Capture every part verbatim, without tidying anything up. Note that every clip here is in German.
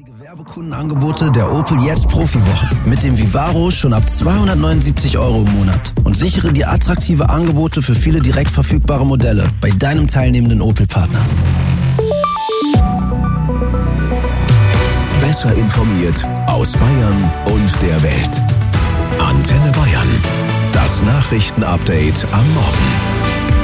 Günstige Werbekundenangebote der Opel Jetzt Profiwoche. Mit dem Vivaro schon ab zweihundertneunundsiebzig Euro im Monat. Und sichere dir attraktive Angebote für viele direkt verfügbare Modelle bei deinem teilnehmenden Opel-Partner. Besser informiert aus Bayern und der Welt. Antenne Bayern. Das Nachrichtenupdate am Morgen.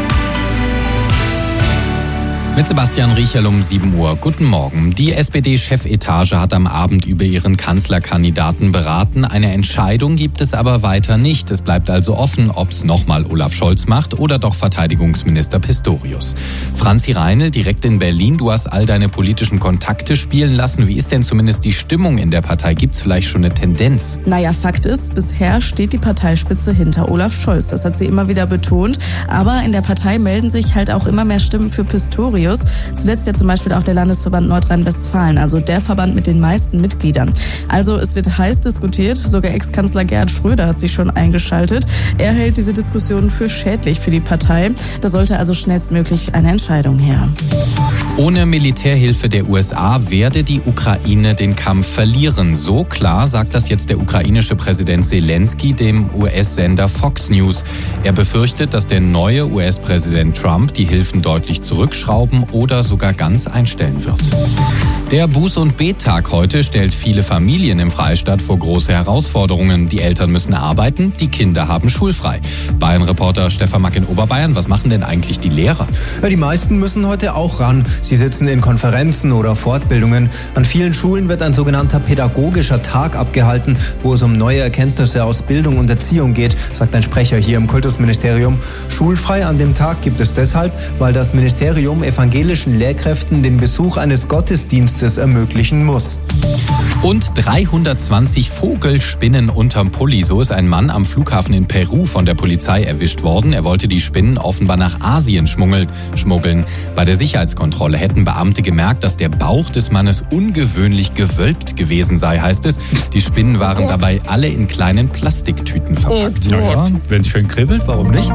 Mit Sebastian Riecherl um sieben Uhr. Guten Morgen. Die S P D-Chefetage hat am Abend über ihren Kanzlerkandidaten beraten. Eine Entscheidung gibt es aber weiter nicht. Es bleibt also offen, ob es nochmal Olaf Scholz macht oder doch Verteidigungsminister Pistorius. Franzi Reinl, direkt in Berlin. Du hast all deine politischen Kontakte spielen lassen. Wie ist denn zumindest die Stimmung in der Partei? Gibt es vielleicht schon eine Tendenz? Naja, Fakt ist, bisher steht die Parteispitze hinter Olaf Scholz. Das hat sie immer wieder betont. Aber in der Partei melden sich halt auch immer mehr Stimmen für Pistorius. Zuletzt ja zum Beispiel auch der Landesverband Nordrhein-Westfalen, also der Verband mit den meisten Mitgliedern. Also es wird heiß diskutiert, sogar Ex-Kanzler Gerhard Schröder hat sich schon eingeschaltet. Er hält diese Diskussionen für schädlich für die Partei. Da sollte also schnellstmöglich eine Entscheidung her. Ohne Militärhilfe der U S A werde die Ukraine den Kampf verlieren. So klar sagt das jetzt der ukrainische Präsident Zelensky dem U S-Sender Fox News. Er befürchtet, dass der neue U S-Präsident Trump die Hilfen deutlich zurückschrauben oder sogar ganz einstellen wird. Der Buß- und Bettag heute stellt viele Familien im Freistaat vor große Herausforderungen. Die Eltern müssen arbeiten, die Kinder haben schulfrei. Bayern-Reporter Stefan Mack in Oberbayern, was machen denn eigentlich die Lehrer? Ja, die meisten müssen heute auch ran. Sie sitzen in Konferenzen oder Fortbildungen. An vielen Schulen wird ein sogenannter pädagogischer Tag abgehalten, wo es um neue Erkenntnisse aus Bildung und Erziehung geht, sagt ein Sprecher hier im Kultusministerium. Schulfrei an dem Tag gibt es deshalb, weil das Ministerium evangelischen Lehrkräften den Besuch eines Gottesdienstes ermöglichen muss. Und dreihundertzwanzig Vogelspinnen unterm Pulli. So ist ein Mann am Flughafen in Peru von der Polizei erwischt worden. Er wollte die Spinnen offenbar nach Asien schmuggeln. Bei der Sicherheitskontrolle hätten Beamte gemerkt, dass der Bauch des Mannes ungewöhnlich gewölbt gewesen sei, heißt es. Die Spinnen waren oh. dabei alle in kleinen Plastiktüten verpackt. Oh, ja, wenn es schön kribbelt, warum nicht?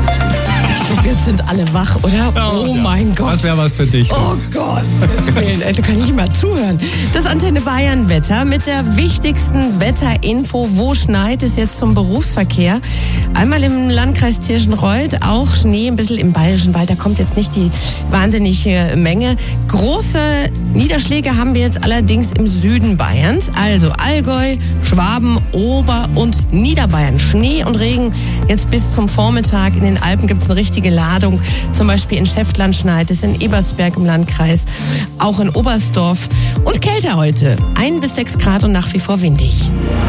Ich glaube, jetzt sind alle wach, oder? Oh, oh mein Gott. Das wäre was für dich. Oh Gott, da kann ich nicht mal zuhören. Das Antenne Bayern Wetter mit der wichtigsten Wetterinfo. Wo schneit es jetzt zum Berufsverkehr? Einmal im Landkreis Tirschenreuth, auch Schnee, ein bisschen im Bayerischen Wald. Da kommt jetzt nicht die wahnsinnige Menge. Große Niederschläge haben wir jetzt allerdings im Süden Bayerns. Also Allgäu, Schwaben, Ober- und Niederbayern. Schnee und Regen jetzt bis zum Vormittag. In den Alpen gibt es eine richtige Ladung. Zum Beispiel in Schäftlarn schneit es, in Ebersberg im Landkreis, auch in Oberstdorf. Und kälter heute. Ein bis sechs Grad und nach wie vor windig.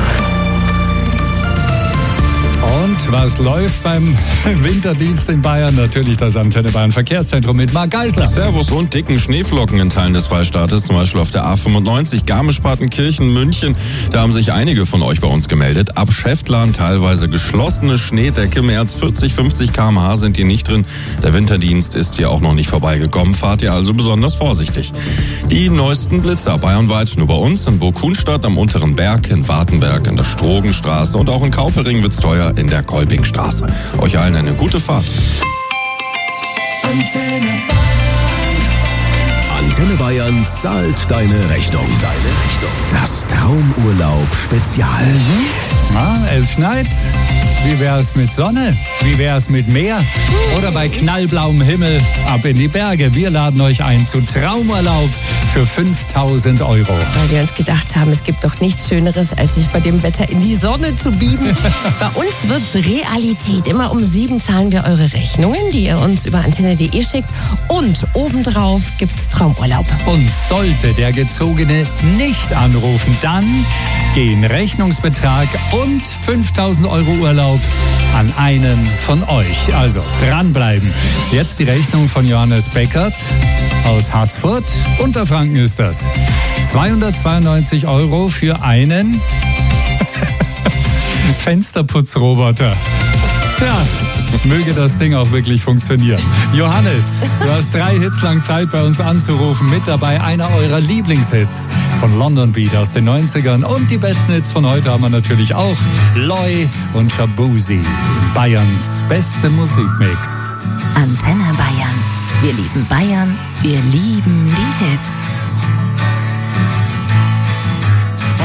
Und was läuft beim Winterdienst in Bayern? Natürlich das Antenne Bayern Verkehrszentrum mit Marc Geisler. Servus und dicken Schneeflocken in Teilen des Freistaates, zum Beispiel auf der A fünfundneunzig, Garmisch-Partenkirchen, München. Da haben sich einige von euch bei uns gemeldet. Ab Schäftlarn teilweise geschlossene Schneedecke. Mehr als vierzig, fünfzig Kilometer pro Stunde sind hier nicht drin. Der Winterdienst ist hier auch noch nicht vorbeigekommen. Fahrt ihr also besonders vorsichtig. Die neuesten Blitzer bayernweit nur bei uns in Burgkunstadt am Unteren Berg, in Wartenberg, in der Strogenstraße und auch in Kaupering wird's teuer in der Kolbingstraße. Euch allen eine gute Fahrt. Antenne Bayern. Antenne Bayern zahlt deine Rechnung. Deine Rechnung. Das Traumurlaub-Spezial. Na, es schneit. Wie wär's mit Sonne? Wie wär's mit Meer? Oder bei knallblauem Himmel ab in die Berge. Wir laden euch ein zu Traumurlaub für fünftausend Euro. Weil wir uns gedacht haben, es gibt doch nichts Schöneres, als sich bei dem Wetter in die Sonne zu bieben. Bei uns wird's Realität. Immer um sieben zahlen wir eure Rechnungen, die ihr uns über antenne punkt de schickt. Und obendrauf gibt's Traumurlaub. Und sollte der Gezogene nicht anrufen, dann gehen Rechnungsbetrag und fünftausend Euro Urlaub an einen von euch. Also dranbleiben. Jetzt die Rechnung von Johannes Beckert aus Haßfurt. Unterfranken ist das. zweihundertzweiundneunzig Euro für einen Fensterputzroboter. Ja, möge das Ding auch wirklich funktionieren. Johannes, du hast drei Hits lang Zeit, bei uns anzurufen. Mit dabei einer eurer Lieblingshits von London Beat aus den neunzigern. Und die besten Hits von heute haben wir natürlich auch. Loy und Shabuzi. Bayerns beste Musikmix. Antenne Bayern. Wir lieben Bayern. Wir lieben die Hits.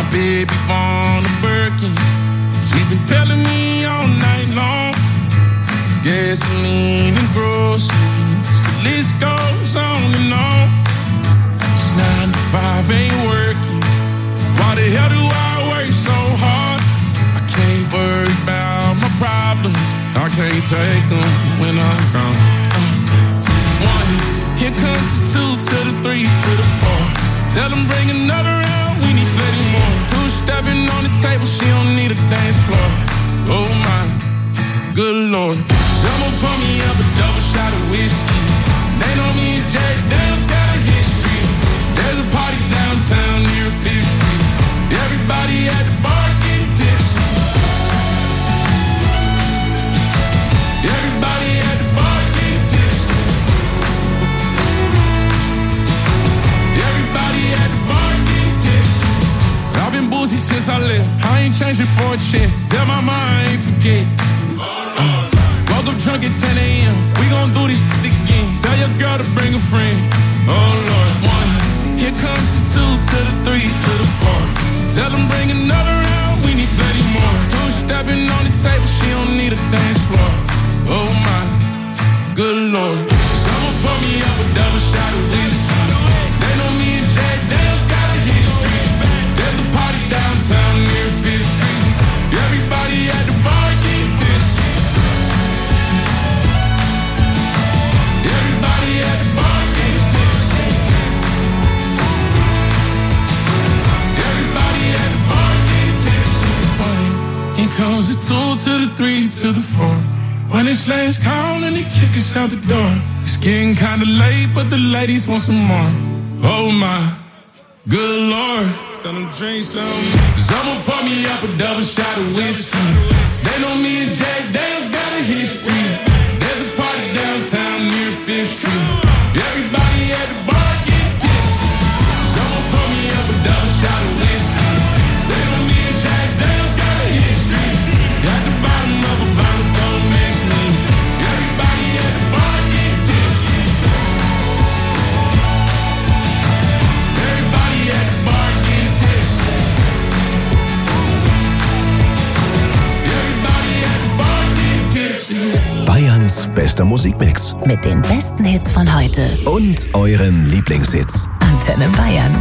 baby born a Birkin. She's been telling me all night long. Gasoline and groceries, the list goes on and on. It's nine to five ain't working. Why the hell do I work so hard? I can't worry about my problems. I can't take them when I'm gone. Uh, one, here comes the two to the three to the four. Tell them bring another round, we need plenty more. Two stepping on the table, she don't need a dance floor. Oh my, good Lord. Someone pour me up a double shot of whiskey. They know me and Jay Dale's got a history. There's a party downtown near Fifth Street. Everybody at the bar getting tipsy. Everybody at the bar getting tipsy. Everybody at the bar getting tipsy. I've been boozy since I left. I ain't changing for a check. Tell my mom I ain't forget. Uh. Woke up drunk at ten a.m. We gon' do this shit again. Tell your girl to bring a friend. Oh Lord. One, here comes the two to the three to the four. Tell them bring another round, we need plenty more. Two stepping on the table, she don't need a dance floor. Oh my, good Lord. Someone pour me up a double shot of whiskey. They know me and Jay Dale's got a history. There's a party downtown near Fifth Street. Everybody at the bar getting tipsy. Everybody at the bar getting tipsy. Everybody at the bar getting tipsy. One, here comes the two to the three to the four. When it's last call and they kick us out the door. It's getting kinda late, but the ladies want some more. Oh my, good Lord. Tell them drink some. Someone pour me up a double shot of whiskey. They know me and Jay Dale's got a history. There's a party downtown near Fifth Street. Everybody at the bar getting tipsy. Someone pour me up a double shot of whiskey. They know me and Jay Dale's got a history. At the bottom of a bottle, don't miss me. Everybody at the bar getting tipsy. Everybody at the bar getting tipsy. Everybody at the bar getting tipsy. Bayerns bester Musikmix. Mit den besten Hits von heute. Und euren Lieblingshits. Antenne Bayern.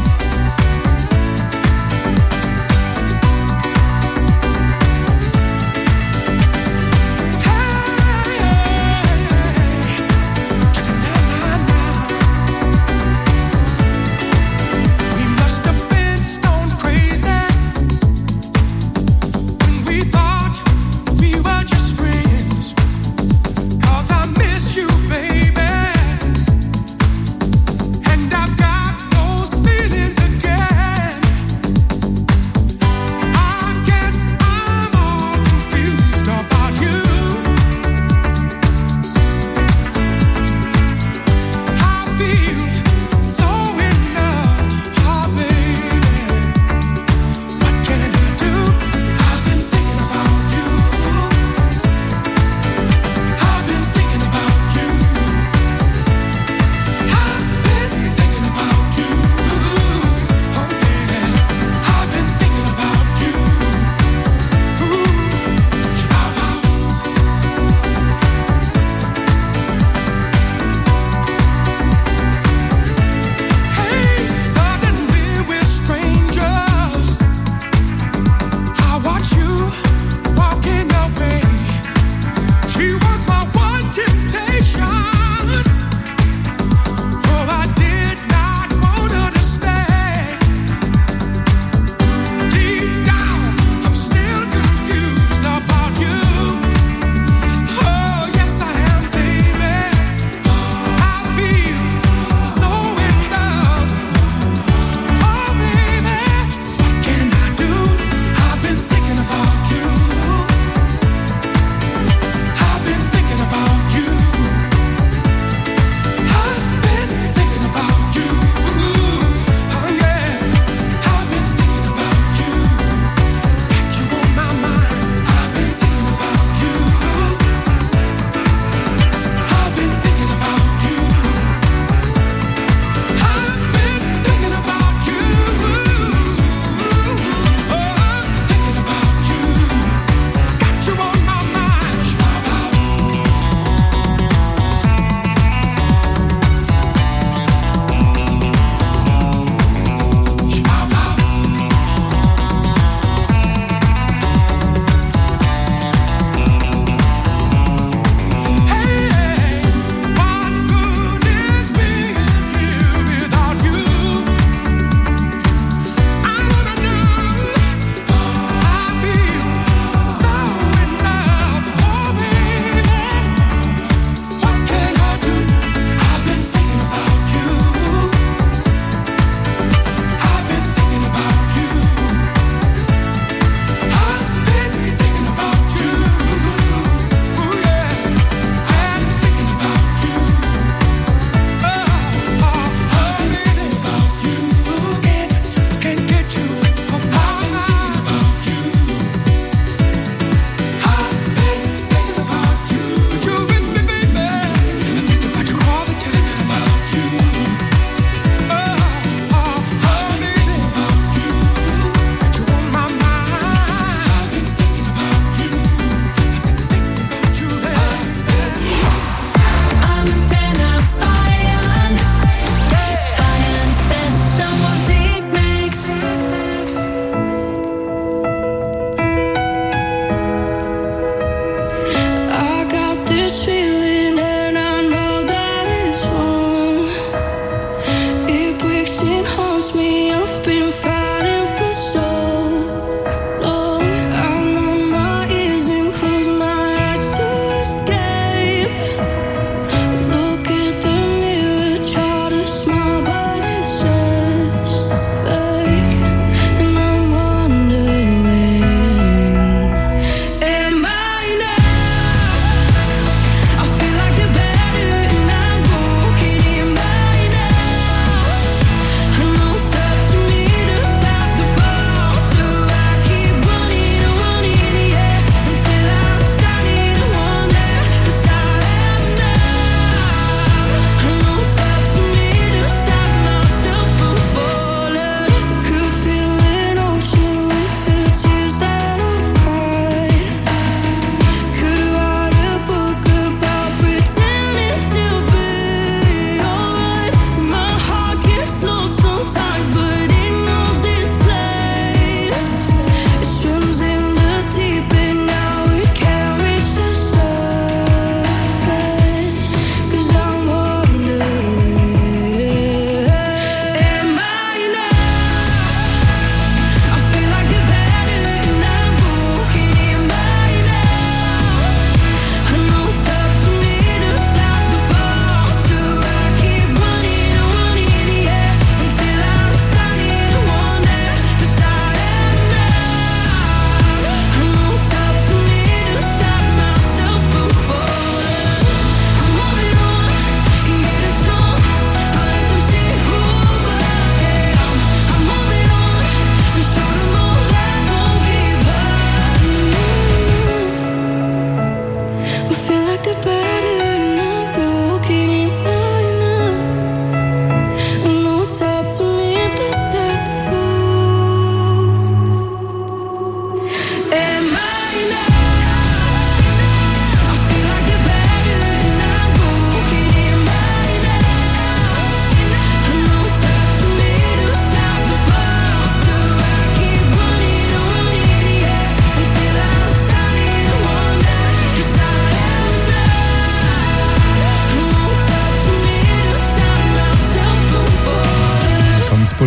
Baby, and I've got those feelings again.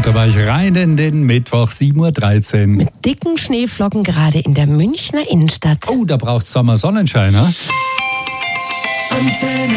Butterweich rein in den Mittwoch, sieben Uhr dreizehn. Mit dicken Schneeflocken gerade in der Münchner Innenstadt. Oh, da braucht's Sommer-Sonnenschein, ne? Antenne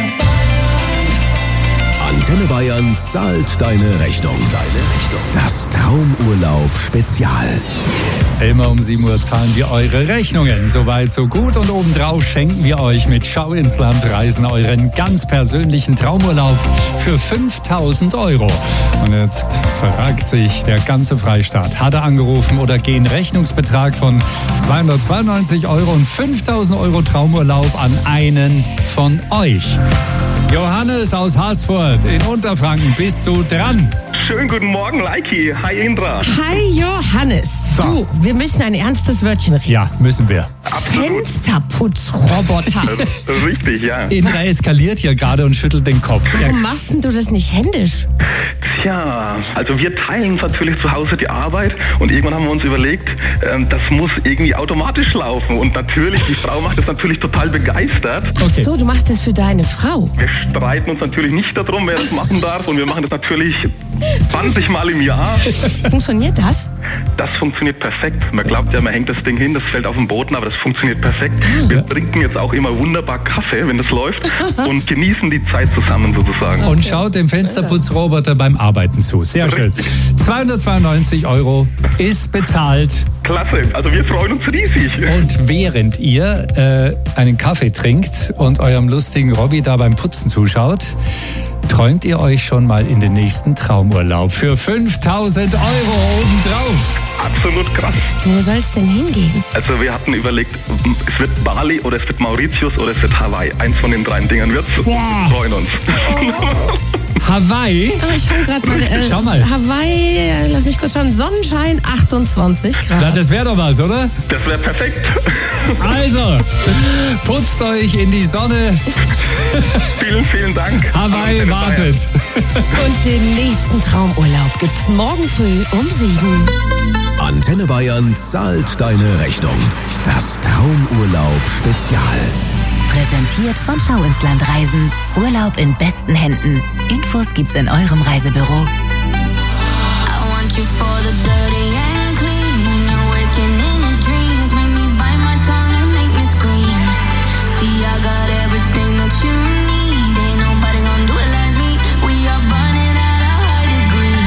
Bayern. Antenne Bayern zahlt deine Rechnung. Deine Rechnung. Das Traumurlaub-Spezial. Immer um sieben Uhr zahlen wir eure Rechnungen. Soweit, so gut. Und obendrauf schenken wir euch mit Schau ins Land Reisen euren ganz persönlichen Traumurlaub für fünftausend Euro. Und jetzt fragt sich der ganze Freistaat, hat er angerufen oder gehen Rechnungsbetrag von zweihundertzweiundneunzig Euro und fünftausend Euro Traumurlaub an einen von euch? Johannes aus Haßfurt in Unterfranken, bist du dran? Schönen guten Morgen, Leiki. Hi, Indra. Hi, Johannes. So. Du, wir müssen ein ernstes Wörtchen reden. Ja, müssen wir. Absolut. Fensterputzroboter. Richtig, ja. Indra eskaliert hier gerade und schüttelt den Kopf. Warum machst denn du das nicht händisch? Tja, also wir teilen uns natürlich zu Hause die Arbeit und irgendwann haben wir uns überlegt, ähm, das muss irgendwie automatisch laufen. Und natürlich, die Frau macht das natürlich total begeistert. Ach so, du machst das für deine Frau. Wir streiten uns natürlich nicht darum, wer das machen darf, und wir machen das natürlich zwanzig Mal im Jahr. Funktioniert das? Das funktioniert perfekt. Man glaubt ja, man hängt das Ding hin, das fällt auf den Boden, aber das funktioniert perfekt. Wir trinken jetzt auch immer wunderbar Kaffee, wenn das läuft, und genießen die Zeit zusammen sozusagen. Und schaut dem Fensterputzroboter beim Arbeiten zu. Sehr schön. zweihundertzweiundneunzig Euro ist bezahlt. Klasse, also wir freuen uns riesig. Und während ihr äh, einen Kaffee trinkt und eurem lustigen Robby da beim Putzen zuschaut, träumt ihr euch schon mal in den nächsten Traumurlaub für fünftausend Euro obendrauf. Absolut krass. Wo soll es denn hingehen? Also wir hatten überlegt, es wird Bali oder es wird Mauritius oder es wird Hawaii. Eins von den drei Dingern wird's. Wow. Wir freuen uns. Hawaii? Ah, ich schau gerade mal. Äh, Schau mal. Hawaii, äh, lass mich kurz schauen. Sonnenschein, achtundzwanzig Grad. Na, das wäre doch was, oder? Das wäre perfekt. Also, putzt euch in die Sonne. Vielen, vielen Dank. Hawaii wartet. Und den nächsten Traumurlaub gibt's morgen früh um sieben. Antenne Bayern zahlt deine Rechnung. Das Traumurlaub-Spezial. Präsentiert von Schau ins Land Reisen. Urlaub in besten Händen. Infos gibt's in eurem Reisebüro. I want you for the dirty and clean. When you're waking in your dreams, make me bite my tongue and make me scream. See, I got everything that you need. Ain't nobody gonna do it like me. We are burning at a high degree.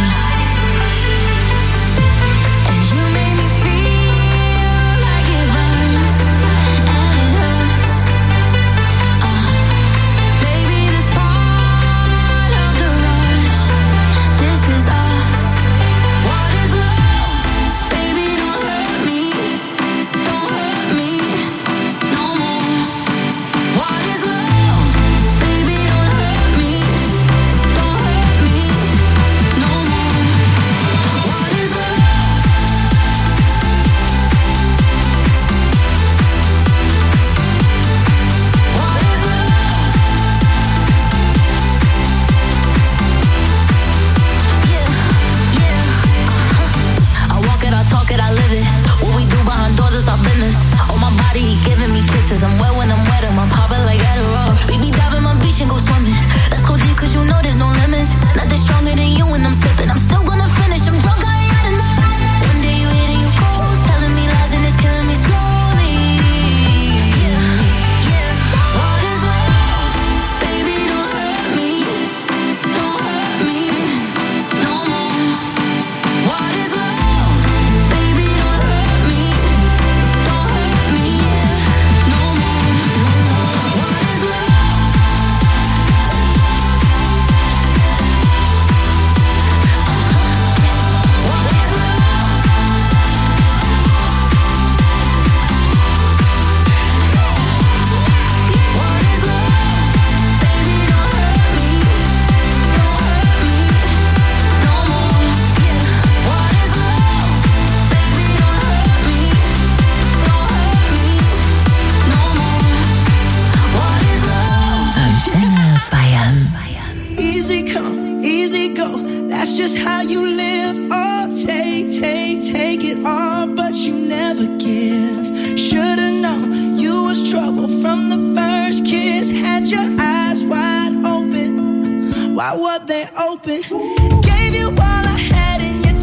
And you make me feel like it burns and it hurts. Uh, baby, this part of the rush. This is us. What is love? Baby, don't hurt me. Don't hurt me no more. What is love? Baby, don't hurt me. Don't hurt me no more. What is love? What is love? Yeah, yeah, uh-huh. I walk it, I talk it, I live it. What we do behind doors is our business. On my body, he giving me kisses. I'm wet when I'm wet, I'm popping like Adderall. Baby, dive in my beach and go swimming. Let's go deep, cause you know there's no limits. Nothing stronger than you when I'm sipping. I'm still gonna finish, I'm drunk, I ain't had enough. One day you hit and you close, telling me lies and it's killing me slowly. Yeah, yeah. What is love? Baby, don't hurt me. Don't hurt me no more. What is love? Baby, don't hurt me. Don't hurt me no more. What is love? What is love? What is love? Baby, don't hurt me. Don't hurt me no more. What is love? Baby, don't hurt me. Don't hurt me no more. What is love? Antenne Bayern. Easy come, easy go. That's just how you live. Oh, take, take, take it all, but you never give. Should've known you was trouble from the first kiss. Had your eyes wide open. Why were they open? Gave you all I had and you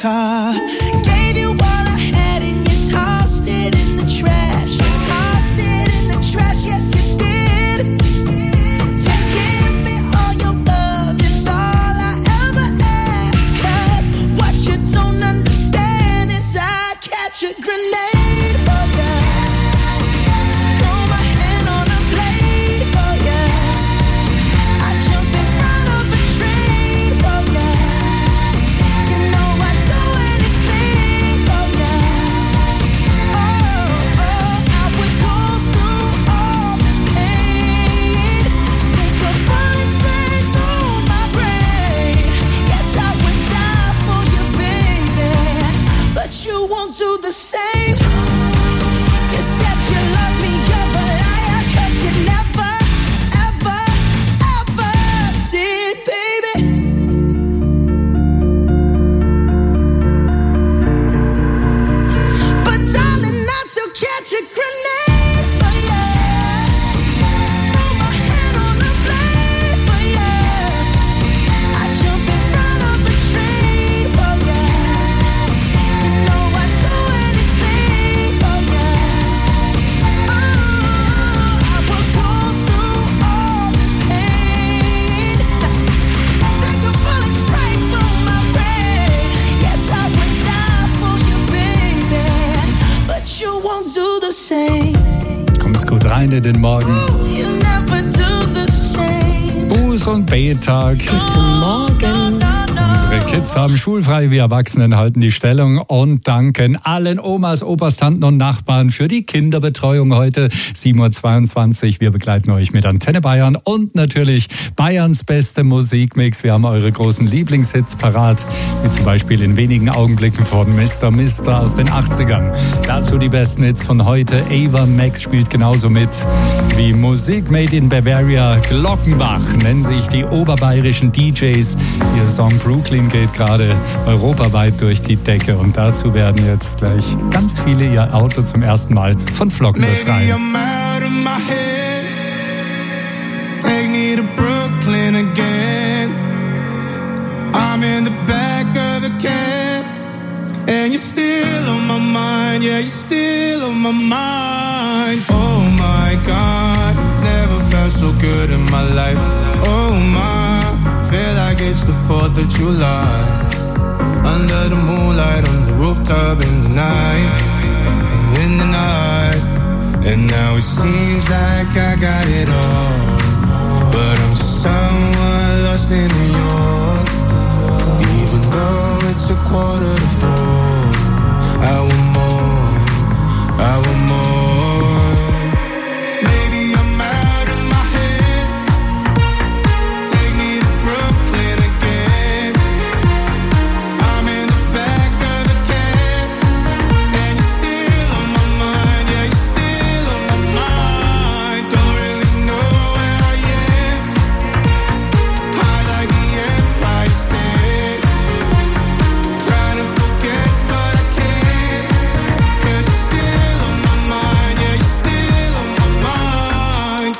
car. Gave you all I had and you tossed it in the trash. You tossed it in the trash, yes you did. To give me all your love is all I ever ask. 'Cause what you don't understand is I'd catch a grenade for ya. Throw my hand on a blade for ya. I'd jump in front of a train for ya. You know I'd do anything for ya. Oh, oh, I would go through all this pain. Take a bullet straight through my brain. Yes, I would die for you, baby. But you won't do the same. You said you love me, you're a liar. 'Cause you never, ever, ever did, baby. But darling, I'd still catch a grenade for ya. Throw my hand on a blade for ya. I'd jump in front of a train for ya. You know I'd do anything for ya. Oh, I would go through all this pain. Take a bullet straight through my brain. Yes, I would die for you, baby. But you won't do the same. Kommt's gut rein in den Morgen. You never do the same. Buß- und Betag. Guten Morgen. Unsere Kids haben schulfrei, wir Erwachsenen halten die Stellung und danken allen Omas, Opas, Tanten und Nachbarn für die Kinderbetreuung heute. sieben Uhr zweiundzwanzig. Wir begleiten euch mit Antenne Bayern und natürlich Bayerns beste Musikmix. Wir haben eure großen Lieblingshits parat, wie zum Beispiel in wenigen Augenblicken von Mister Mister aus den achtzigern. Dazu die besten Hits von heute. Ava Max spielt genauso mit wie Musik made in Bavaria. Glockenbach nennen sich die oberbayerischen D Js. Ihr Song Brooklyn geht gerade europaweit durch die Decke und dazu werden jetzt gleich ganz viele ihr Auto zum ersten Mal von Flocken Maybe befreien. I'm out of my head. Take me to Brooklyn again. I'm in the back of the cab, and you're still on my mind. Yeah, you're still on my mind. Oh my God, never felt so good in my life. Oh my, feel like it's the fourth of July. Under the moonlight, on the rooftop in the night, in the night. And now it seems like I got it all, but I'm just someone lost in New York. Even though it's a quarter to four, I want more, I want more. Maybe I'm out of my head. Take me to Brooklyn again. I'm in the back of the cab, and you're still on my mind. Yeah, you're still on my mind. Don't really know where I am. High like the Empire State. Trying to forget, but I can't. 'Cause you're still on my mind. Yeah, you're still on my mind.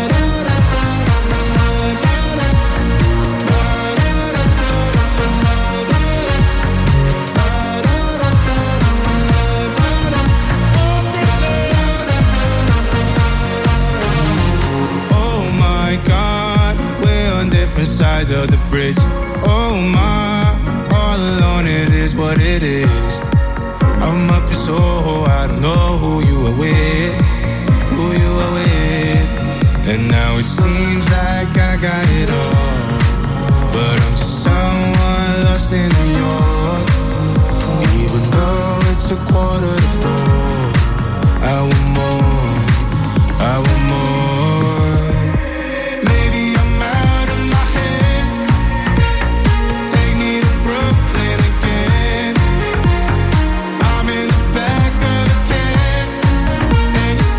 Oh my God, we're on different sides of the bridge. Oh my, all alone it is what it is. I'm up in Soho, I don't know who you are with, who you are with. And now it seems like I got it all, but I'm just someone lost in New York. Even though it's a quarter to four, I want more, I want more. Maybe I'm out of my head. Take me to Brooklyn again. I'm in the back of the cab, and you're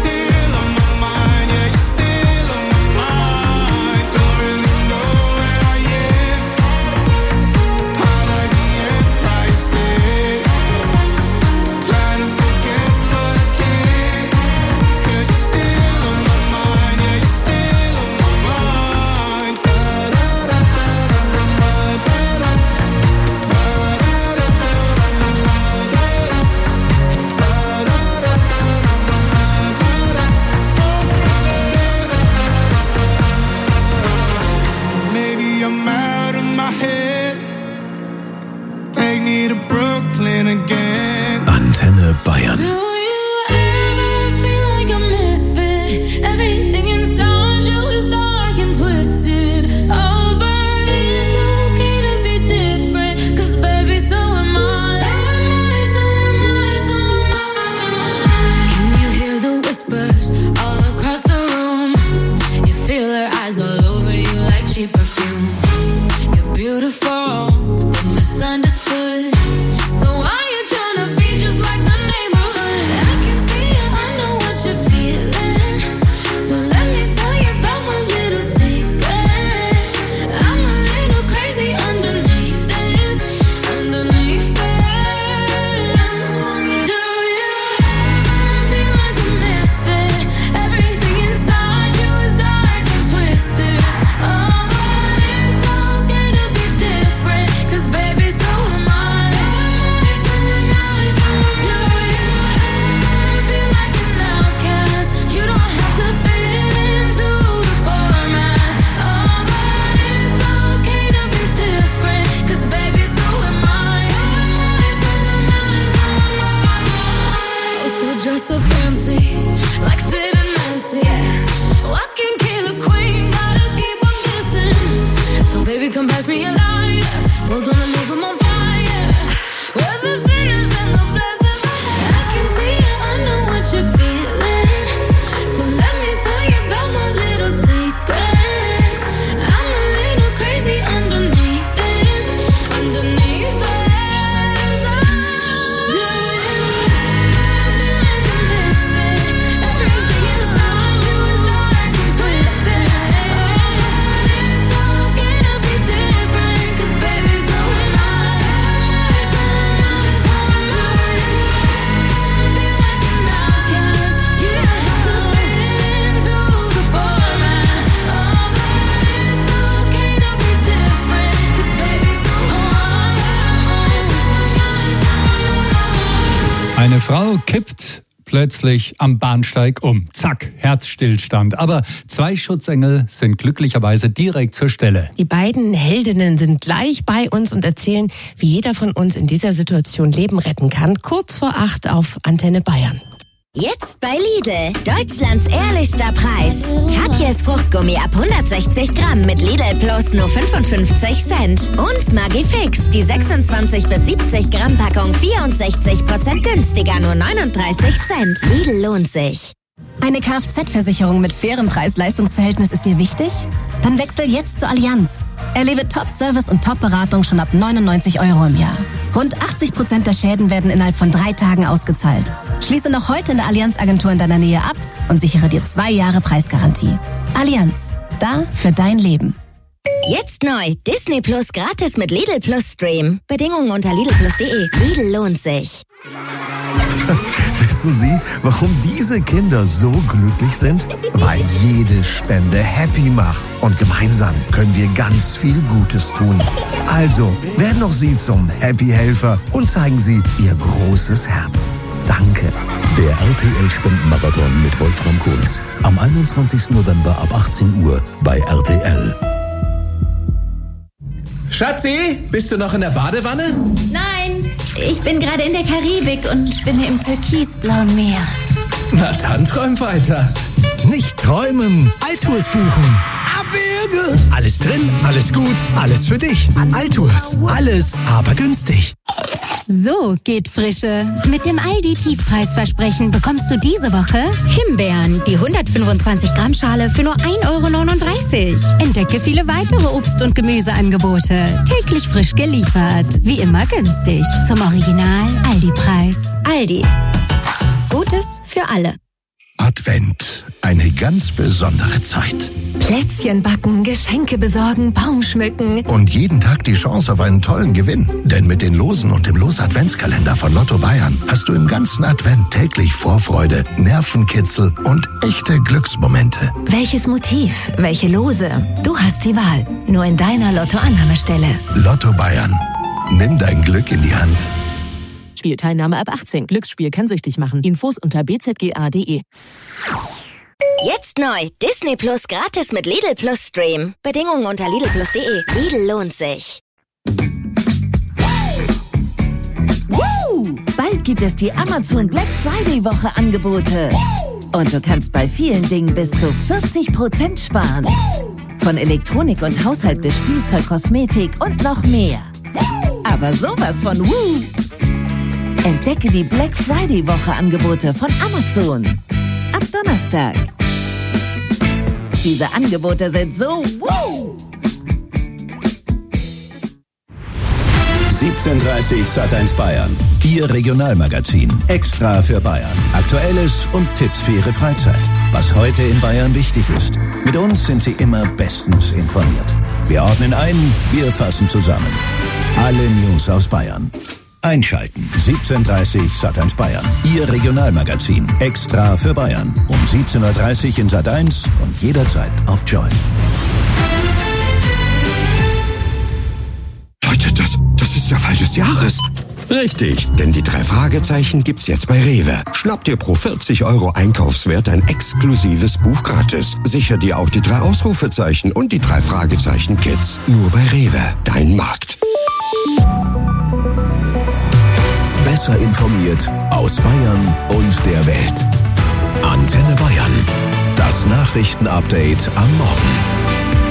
Eine Frau kippt plötzlich am Bahnsteig um. Zack, Herzstillstand. Aber zwei Schutzengel sind glücklicherweise direkt zur Stelle. Die beiden Heldinnen sind gleich bei uns und erzählen, wie jeder von uns in dieser Situation Leben retten kann. Kurz vor acht auf Antenne Bayern. Jetzt bei Lidl, Deutschlands ehrlichster Preis. Katjes Fruchtgummi ab hundertsechzig Gramm mit Lidl Plus nur fünfundfünfzig Cent. Und Magifix, die sechsundzwanzig bis siebzig Gramm Packung vierundsechzig Prozent günstiger, nur neununddreißig Cent. Lidl lohnt sich. Eine Kfz-Versicherung mit fairem Preis-Leistungs-Verhältnis ist dir wichtig? Dann wechsel jetzt zur Allianz. Erlebe Top-Service und Top-Beratung schon ab neunundneunzig Euro im Jahr. Rund achtzig Prozent der Schäden werden innerhalb von drei Tagen ausgezahlt. Schließe noch heute in der Allianz-Agentur in deiner Nähe ab und sichere dir zwei Jahre Preisgarantie. Allianz, da für dein Leben. Jetzt neu, Disney Plus gratis mit Lidl Plus Stream. Bedingungen unter lidl plus punkt de. Lidl lohnt sich. Wissen Sie, warum diese Kinder so glücklich sind? Weil jede Spende happy macht. Und gemeinsam können wir ganz viel Gutes tun. Also, werden auch Sie zum Happy-Helfer und zeigen Sie Ihr großes Herz. Danke. Der R T L-Spendenmarathon mit Wolfram Kunz. Am einundzwanzigsten November ab achtzehn Uhr bei R T L. Schatzi, bist du noch in der Badewanne? Nein, ich bin gerade in der Karibik und schwimme im türkisblauen Meer. Na dann träum weiter. Nicht träumen, Altours buchen. Abwürge. Alles drin, alles gut, alles für dich. Altours, alles, aber günstig. So geht Frische. Mit dem Aldi-Tiefpreisversprechen bekommst du diese Woche Himbeeren, die hundertfünfundzwanzig Gramm Schale für nur ein Euro neununddreißig. Entdecke viele weitere Obst- und Gemüseangebote. Täglich frisch geliefert. Wie immer günstig. Zum Original Aldi-Preis. Aldi. Gutes für alle. Advent, eine ganz besondere Zeit. Plätzchen backen, Geschenke besorgen, Baum schmücken. Und jeden Tag die Chance auf einen tollen Gewinn. Denn mit den Losen und dem Los-Adventskalender von Lotto Bayern hast du im ganzen Advent täglich Vorfreude, Nervenkitzel und echte Glücksmomente. Welches Motiv? Welche Lose? Du hast die Wahl. Nur in deiner Lotto-Annahmestelle. Lotto Bayern. Nimm dein Glück in die Hand. Spielteilnahme ab achtzehn. Glücksspiel kann süchtig machen. Infos unter b z g a punkt de. Jetzt neu, Disney Plus gratis mit Lidl Plus Stream. Bedingungen unter lidl plus punkt de. Lidl lohnt sich. Woo! Bald gibt es die Amazon Black Friday Woche Angebote. Und du kannst bei vielen Dingen bis zu vierzig Prozent sparen. Von Elektronik und Haushalt bis Spielzeug, Kosmetik und noch mehr. Aber sowas von Woo! Entdecke die Black Friday Woche Angebote von Amazon. Ab Donnerstag. Diese Angebote sind so wow! siebzehn Uhr dreißig Sat eins Bayern. Ihr Regionalmagazin. Extra für Bayern. Aktuelles und Tipps für Ihre Freizeit. Was heute in Bayern wichtig ist. Mit uns sind Sie immer bestens informiert. Wir ordnen ein, wir fassen zusammen. Alle News aus Bayern. Einschalten. siebzehn Uhr dreißig Sat eins Bayern. Ihr Regionalmagazin. Extra für Bayern. Um siebzehn Uhr dreißig in Sat eins und jederzeit auf Join. Leute, das, das ist der Fall des Jahres. Richtig, denn die drei Fragezeichen gibt's jetzt bei Rewe. Schnapp dir pro vierzig Euro Einkaufswert ein exklusives Buch gratis. Sicher dir auch die drei Ausrufezeichen und die drei Fragezeichen Kids. Nur bei Rewe, dein Markt. Besser informiert aus Bayern und der Welt. Antenne Bayern. Das Nachrichtenupdate am Morgen.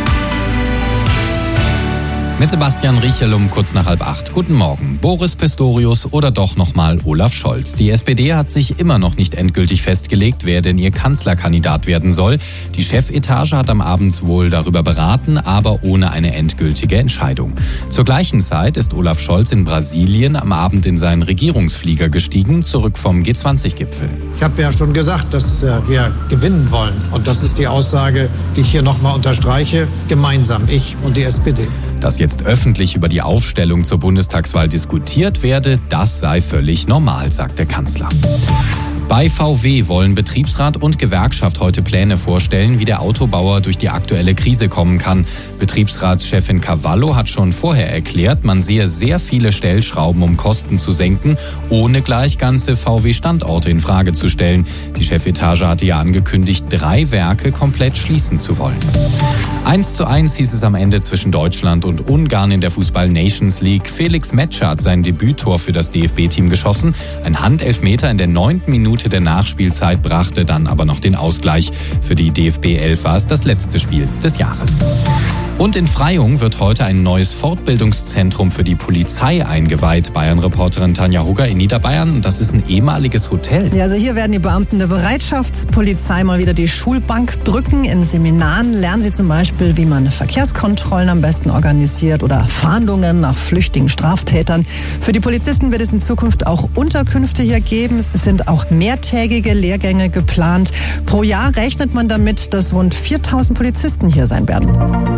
Mit Sebastian Riechel um kurz nach halb acht. Guten Morgen. Boris Pistorius oder doch nochmal Olaf Scholz. Die S P D hat sich immer noch nicht endgültig festgelegt, wer denn ihr Kanzlerkandidat werden soll. Die Chefetage hat am Abend wohl darüber beraten, aber ohne eine endgültige Entscheidung. Zur gleichen Zeit ist Olaf Scholz in Brasilien am Abend in seinen Regierungsflieger gestiegen, zurück vom G zwanzig Gipfel. Ich habe ja schon gesagt, dass wir gewinnen wollen. Und das ist die Aussage, die ich hier nochmal unterstreiche. Gemeinsam, ich und die S P D. Dass jetzt öffentlich über die Aufstellung zur Bundestagswahl diskutiert werde, das sei völlig normal, sagt der Kanzler. Bei V W wollen Betriebsrat und Gewerkschaft heute Pläne vorstellen, wie der Autobauer durch die aktuelle Krise kommen kann. Betriebsratschefin Cavallo hat schon vorher erklärt, man sehe sehr viele Stellschrauben, um Kosten zu senken, ohne gleich ganze V W-Standorte in Frage zu stellen. Die Chefetage hatte ja angekündigt, drei Werke komplett schließen zu wollen. eins zu eins hieß es am Ende zwischen Deutschland und Ungarn in der Fußball-Nations League. Felix Metscher hat sein Debüttor für das D F B-Team geschossen. Ein Handelfmeter in der neunten Minute der Nachspielzeit brachte dann aber noch den Ausgleich. Für die D F B elf war es das letzte Spiel des Jahres. Und in Freyung wird heute ein neues Fortbildungszentrum für die Polizei eingeweiht. Bayern-Reporterin Tanja Hugger in Niederbayern. Das ist ein ehemaliges Hotel. Ja, also hier werden die Beamten der Bereitschaftspolizei mal wieder die Schulbank drücken. In Seminaren lernen sie zum Beispiel, wie man Verkehrskontrollen am besten organisiert oder Fahndungen nach flüchtigen Straftätern. Für die Polizisten wird es in Zukunft auch Unterkünfte hier geben. Es sind auch mehrtägige Lehrgänge geplant. Pro Jahr rechnet man damit, dass rund viertausend Polizisten hier sein werden.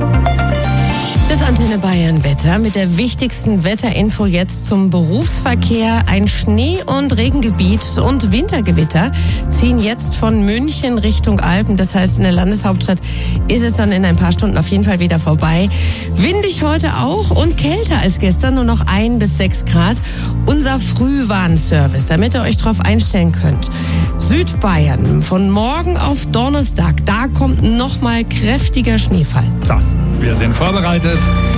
Das Antenne Bayern Wetter mit der wichtigsten Wetterinfo jetzt zum Berufsverkehr. Ein Schnee- und Regengebiet und Wintergewitter ziehen jetzt von München Richtung Alpen. Das heißt, in der Landeshauptstadt ist es dann in ein paar Stunden auf jeden Fall wieder vorbei. Windig heute auch und kälter als gestern, nur noch ein bis sechs Grad. Unser Frühwarnservice, damit ihr euch drauf einstellen könnt. Südbayern von morgen auf Donnerstag, da kommt nochmal kräftiger Schneefall. So, wir sind vorbereitet.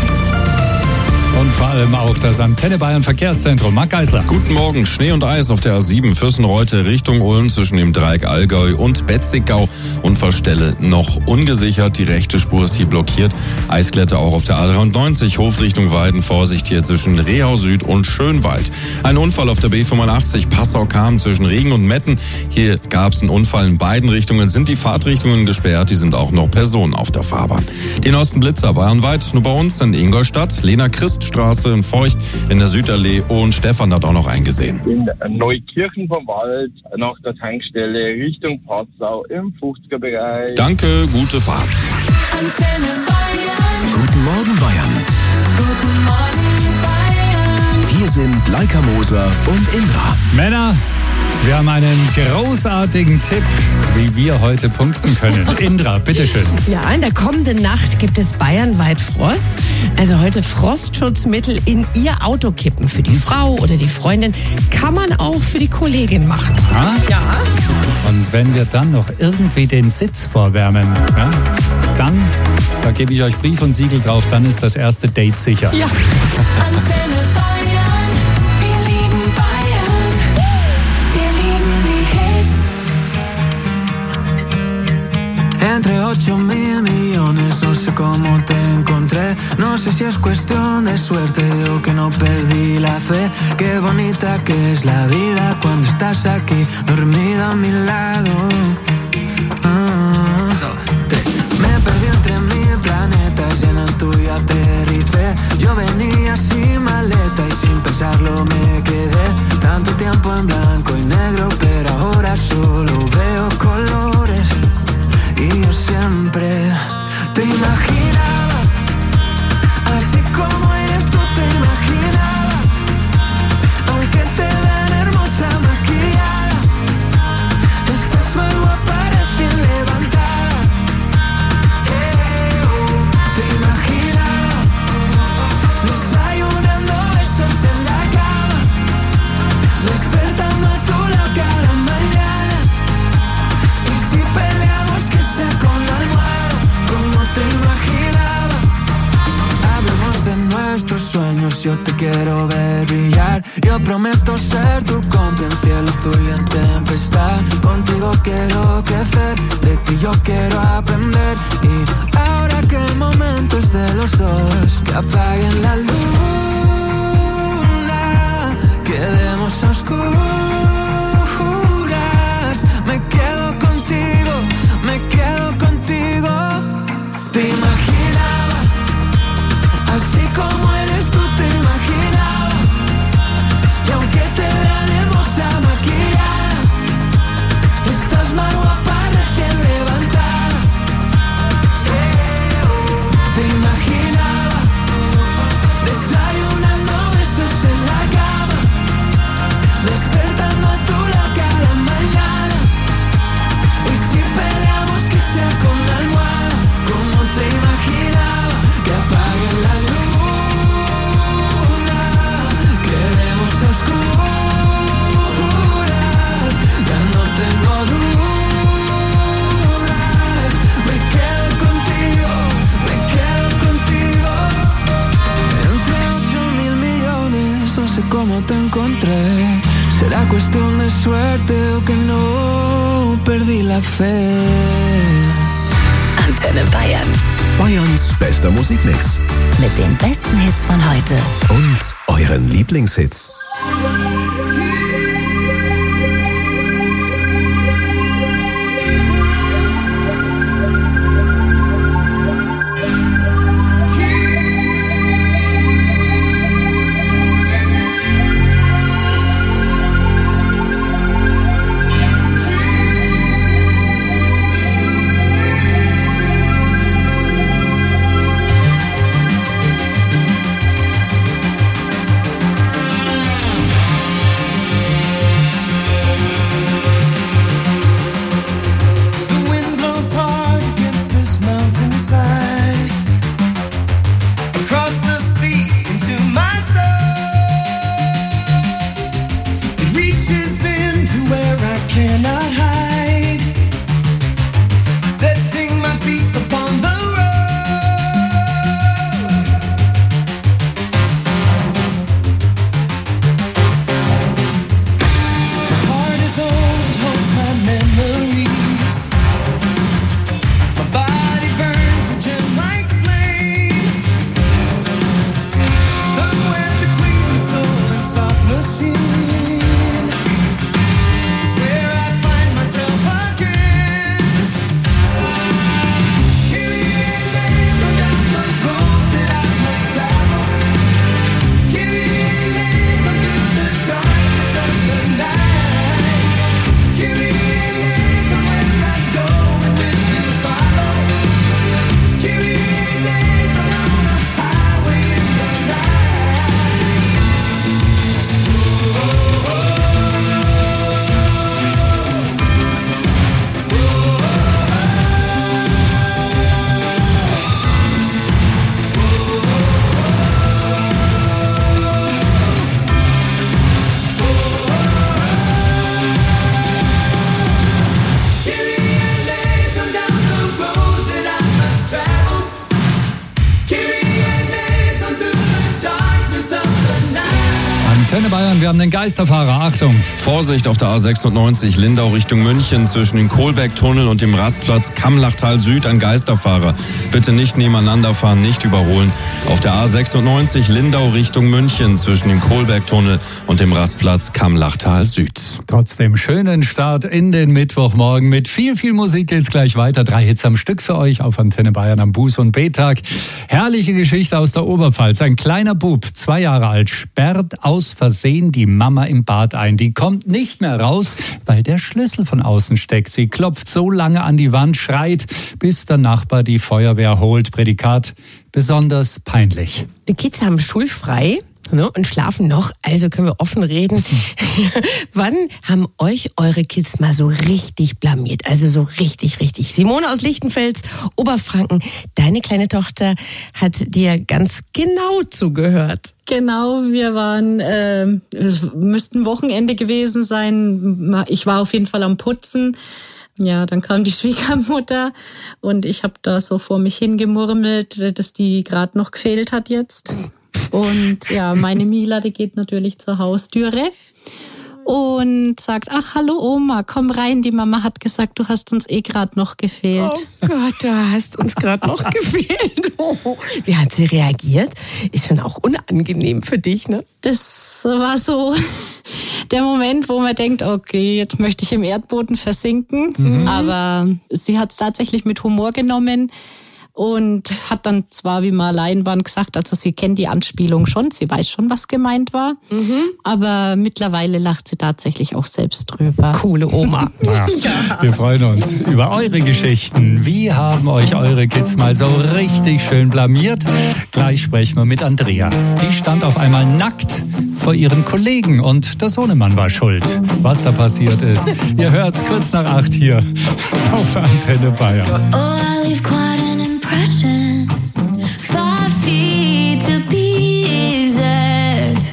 Und vor allem auf das Antenne Bayern Verkehrszentrum. Marc Geisler. Guten Morgen. Schnee und Eis auf der A sieben Fürstenreute Richtung Ulm zwischen dem Dreieck Allgäu und Betzigau. Unfallstelle noch ungesichert. Die rechte Spur ist hier blockiert. Eisglätte auch auf der A dreiundneunzig Hof Richtung Weiden. Vorsicht hier zwischen Rehau Süd und Schönwald. Ein Unfall auf der B fünfundachtzig Passau-Kam zwischen Regen und Metten. Hier gab es einen Unfall in beiden Richtungen. Sind die Fahrtrichtungen gesperrt. Die sind auch noch Personen auf der Fahrbahn. Die neuesten Blitzer bayernweit. Nur bei uns in Ingolstadt. Lena Christ Straße in Feucht in der Südallee und Stefan hat auch noch eingesehen. In Neukirchen vom Wald nach der Tankstelle Richtung Patzau im fünfziger Bereich. Danke, gute Fahrt. Antenne Bayern. Guten Morgen, Bayern. Guten Morgen, Bayern. Hier sind Laika Moser und Indra. Männer, wir haben einen großartigen Tipp, wie wir heute punkten können. Indra, bitteschön. Ja, in der kommenden Nacht gibt es bayernweit Frost. Also heute Frostschutzmittel in Ihr Auto kippen. Für die Frau oder die Freundin kann man auch für die Kollegin machen. Ah? Ja. Und wenn wir dann noch irgendwie den Sitz vorwärmen, ja, dann, da gebe ich euch Brief und Siegel drauf, dann ist das erste Date sicher. Ja. Antenne Bayern. Wir lieben Bayern. Wir lieben die Hits. Entre ocho mil millones, no sé cómo te encontré. No sé si es cuestión de suerte o que no perdí la fe. Qué bonita que es la vida cuando estás aquí, dormida a mi lado. Ah, me perdí entre mil planetas y en el tuyo aterricé. Yo venía sin maleta y sin pensarlo me quedé. Tanto tiempo en blanco y negro, pero ahora solo veo colores. Y yo siempre te imaginaba, así como eres tú te imaginaba. Aunque te vean hermosa maquillada, estás más guapa recién levantada. Te imaginaba, desayunando besos en la cama, despertando a tu lado cada mañana. Y si peleamos que sea con la almohada, como te imaginaba. Hablemos de nuestros sueños, yo te quiero ver brillar. Yo prometo ser tu cómplice en cielo azul y en tempestad. Contigo quiero crecer, de ti yo quiero aprender. Y ahora que el momento es de los dos, que apaguen la luna, quedemos a oscuras. Me quedo contigo, me quedo contigo. Te imaginaba, así como eres tú te imaginaba. Y aunque te vean hermosa maquillada, estás más guapa recién levantada. cómo te encontré. Será cuestión de suerte o que no perdí la fe. Antenne Bayern. Bayerns bester Musikmix. Mit den besten Hits von heute. Und euren Lieblingshits. Antenne Bayern, wir haben den Geisterfahrer. Achtung. Vorsicht auf der A sechsundneunzig Lindau Richtung München zwischen dem Kohlbergtunnel und dem Rastplatz Kammlachtal Süd ein Geisterfahrer. Bitte nicht nebeneinander fahren, nicht überholen. Auf der A sechsundneunzig Lindau Richtung München zwischen dem Kohlbergtunnel und dem Rastplatz Kammlachtal Süd. Trotzdem schönen Start in den Mittwochmorgen. Mit viel, viel Musik geht's gleich weiter. Drei Hits am Stück für euch auf Antenne Bayern am Buß- und B-Tag. Herrliche Geschichte aus der Oberpfalz. Ein kleiner Bub, zwei Jahre alt, sperrt aus Versehen die Mama im Bad ein. Die kommt nicht mehr raus, weil der Schlüssel von außen steckt. Sie klopft so lange an die Wand, schreit, bis der Nachbar die Feuerwehr holt. Prädikat: besonders peinlich. Die Kids haben schulfrei, ne, und schlafen noch, also können wir offen reden. Wann haben euch eure Kids mal so richtig blamiert? Also so richtig, richtig. Simone aus Lichtenfels, Oberfranken, deine kleine Tochter hat dir ganz genau zugehört. Genau, wir waren, äh, es müsste ein Wochenende gewesen sein. Ich war auf jeden Fall am Putzen. Ja, dann kam die Schwiegermutter und ich habe da so vor mich hingemurmelt, dass die gerade noch gefehlt hat jetzt. Und ja, meine Mila, die geht natürlich zur Haustüre und sagt: Ach, hallo Oma, komm rein, die Mama hat gesagt, du hast uns eh gerade noch gefehlt. Oh Gott, du hast uns gerade noch gefehlt. Oh, wie hat sie reagiert? Ist schon auch unangenehm für dich, ne? Das war so der Moment, wo man denkt, okay, jetzt möchte ich im Erdboden versinken. Mhm. Aber sie hat es tatsächlich mit Humor genommen. Und hat dann zwar, wie man allein waren, gesagt, also sie kennt die Anspielung schon, sie weiß schon, was gemeint war, mhm. aber mittlerweile lacht sie tatsächlich auch selbst drüber. Coole Oma. Ja, ja. Wir freuen uns über eure Geschichten. Wie haben euch eure Kids mal so richtig schön blamiert? Gleich sprechen wir mit Andrea. Die stand auf einmal nackt vor ihren Kollegen und der Sohnemann war schuld. Was da passiert ist, ihr hört's kurz nach acht hier auf Antenne Bayern. Oh, I leave quite an impression. Five feet to be exact.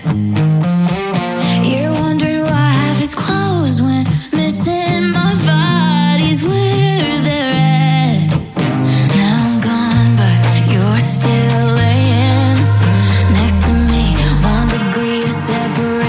You're wondering why half is closed when missing my body's where they're at. Now I'm gone, but you're still laying next to me. One degree of separation.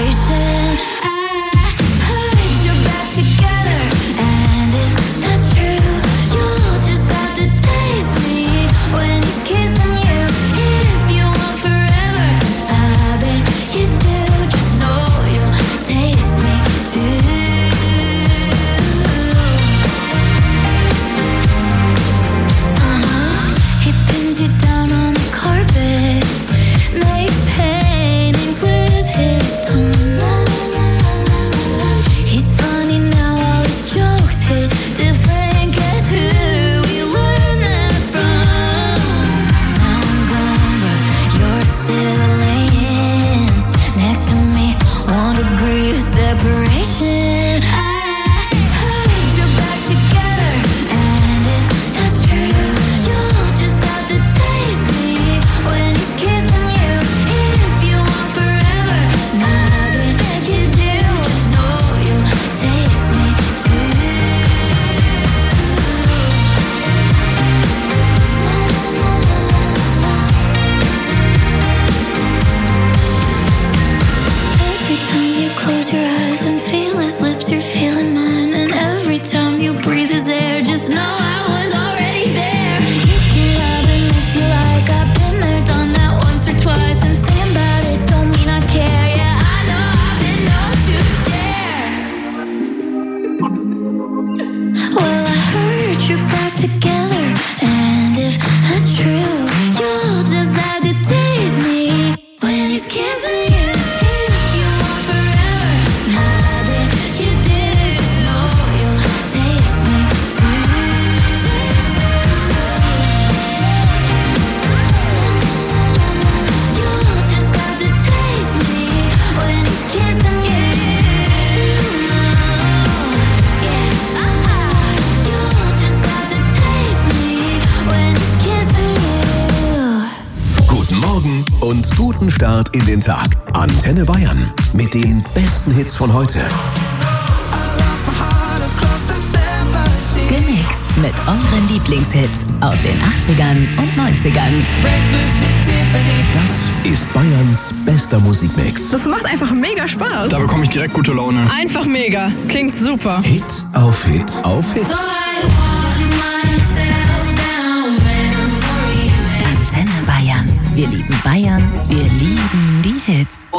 guten Start in den Tag. Antenne Bayern mit den besten Hits von heute. Gemixt mit euren Lieblingshits aus den achtzigern und neunzigern. Das ist Bayerns bester Musikmix. Das macht einfach mega Spaß. Da bekomme ich direkt gute Laune. Einfach mega. Klingt super. Hit auf Hit auf Hit. Antenne Bayern. Wir lieben Bayern. Wir lieben die Hits.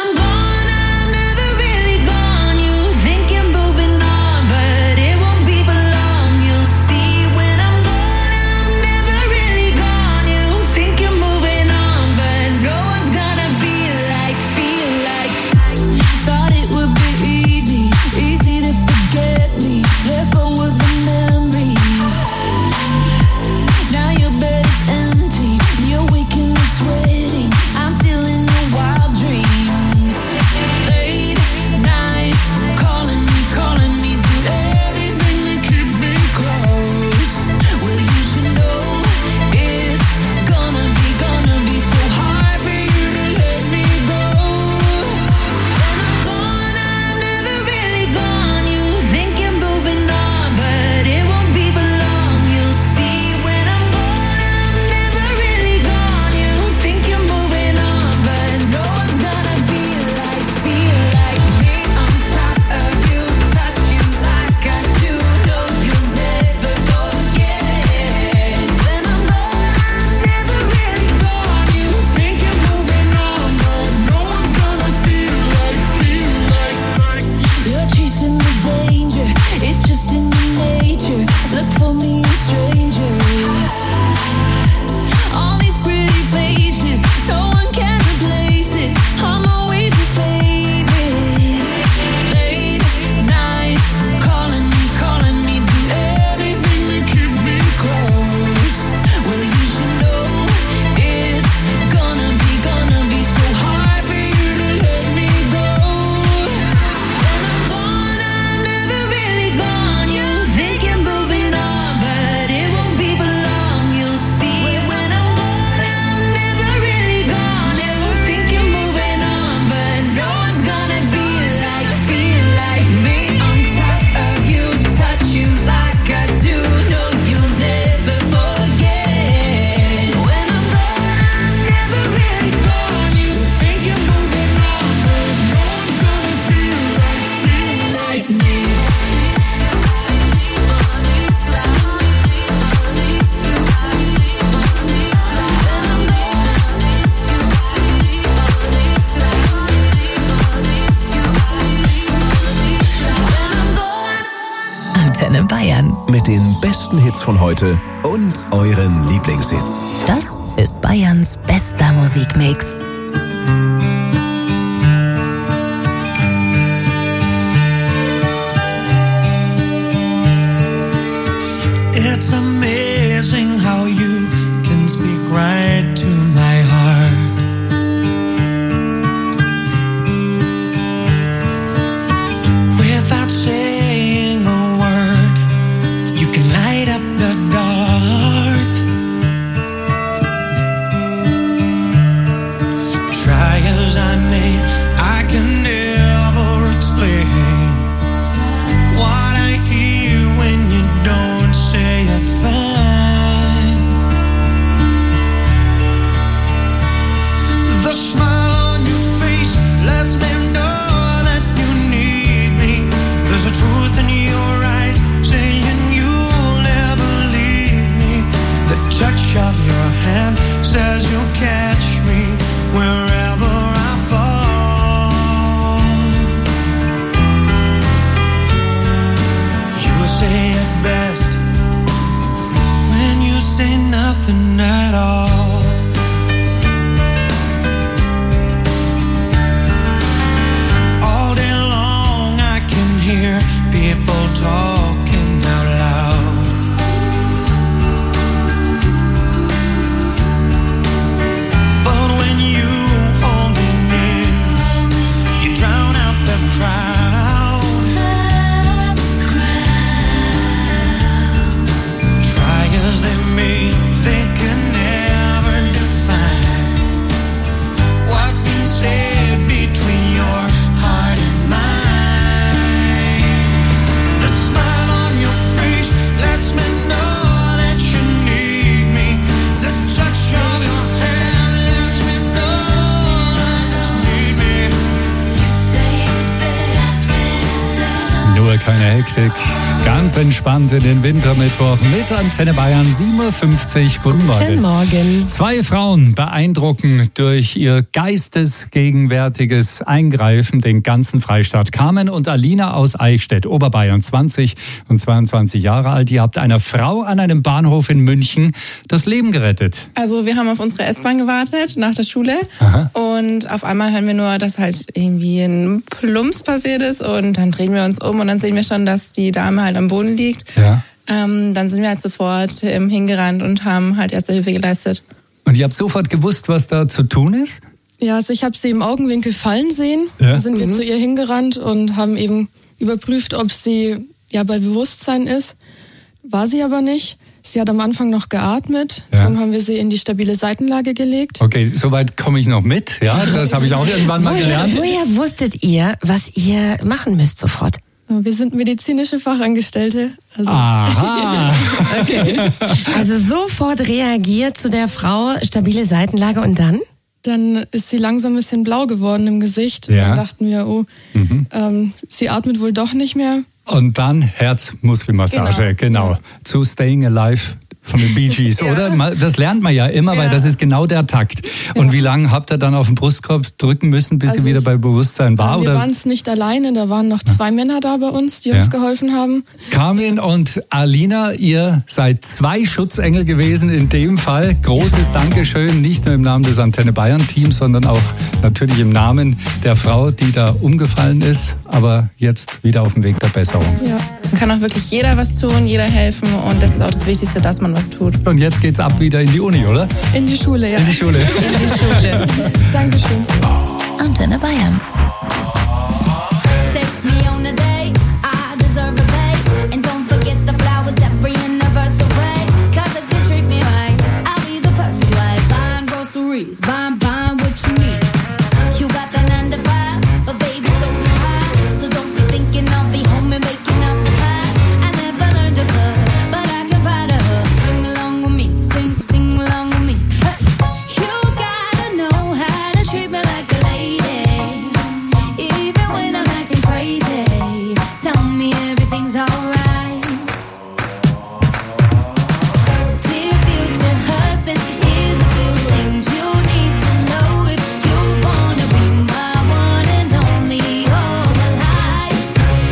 Mit den besten Hits von heute und euren Lieblingshits. Das ist Bayerns bester Musikmix. It's amazing how you can speak right to my heart. Without saying a word, you can light up the dark. Try as I may, I can never explain what I hear when you don't say a thing. The smile on your face lets me know that you need me. There's a truth in your eyes saying you'll never leave me. The touch of your hand says you'll catch me wherever I fall. You say it best when you say nothing at all. All day long I can hear people talking out loud. But when you hold me near, you drown out the crowd. Try as they may, they can never keine Hektik. Ganz entspannt in den Wintermittwoch mit Antenne Bayern sieben Uhr fünfzig. Guten Morgen. Guten Morgen. Zwei Frauen beeindrucken durch ihr geistesgegenwärtiges Eingreifen den ganzen Freistaat. Carmen und Alina aus Eichstätt, Oberbayern, zwanzig und zweiundzwanzig Jahre alt. Ihr habt einer Frau an einem Bahnhof in München das Leben gerettet. Also wir haben auf unsere S-Bahn gewartet nach der Schule. Aha. Und auf einmal hören wir nur, dass halt irgendwie ein Plumps passiert ist und dann drehen wir uns um und dann sehen wir schon, dass die Dame halt am Boden liegt. Ja. Ähm, dann sind wir halt sofort ähm, hingerannt und haben halt Erste Hilfe geleistet. Und ihr habt sofort gewusst, was da zu tun ist? Ja, also ich habe sie im Augenwinkel fallen sehen. Ja. Dann sind wir Mhm. zu ihr hingerannt und haben eben überprüft, ob sie ja bei Bewusstsein ist. War sie aber nicht. Sie hat am Anfang noch geatmet. Ja. Darum haben wir sie in die stabile Seitenlage gelegt. Okay, soweit komme ich noch mit. Ja, das habe ich auch irgendwann mal gelernt. Woher wusstet ihr, was ihr machen müsst sofort? Wir sind medizinische Fachangestellte. Also Aha. Okay. Also sofort reagiert zu der Frau, stabile Seitenlage und dann? Dann ist sie langsam ein bisschen blau geworden im Gesicht. Ja. Dann dachten wir, oh, Mhm. ähm, sie atmet wohl doch nicht mehr. Und dann Herzmuskelmassage, genau. Genau. Zu Staying Alive von den Bee Gees, oder? Mal- Das lernt man ja immer, weil das ist genau der Takt. Und wie lange habt ihr dann auf den Brustkorb drücken müssen, bis Also sie wieder es- bei Bewusstsein war? wir Oder? waren es nicht alleine, da waren noch zwei Männer da bei uns, die Ja. uns geholfen haben. Carmen und Alina, ihr seid zwei Schutzengel gewesen in dem Fall. Großes Dankeschön, nicht nur im Namen des Antenne Bayern Teams, sondern auch natürlich im Namen der Frau, die da umgefallen ist, aber jetzt wieder auf dem Weg der Besserung. Ja. Kann auch wirklich jeder was tun, jeder helfen und das ist auch das Wichtigste, dass man was tut. Und jetzt geht's ab wieder in die Uni, oder? In die Schule, ja. In die Schule. In die Schule. Dankeschön. Antenne Bayern. Take me on a date, I deserve a date. And don't forget the flowers every universal way. Cause if you treat me right, I'll be the perfect wife. Buying groceries, buying, buying what you need. You got the nine to five, but baby so high. So don't be thinking I'll be home and making up pies. I never learned to cook, but I can find a hook. Sing along with me, sing, sing along with me. Hey. You gotta know how to treat me like a lady. Even when I'm acting crazy, tell me everything's alright. Dear future husband, here's a few things you need to know if you wanna be my one and only all my life.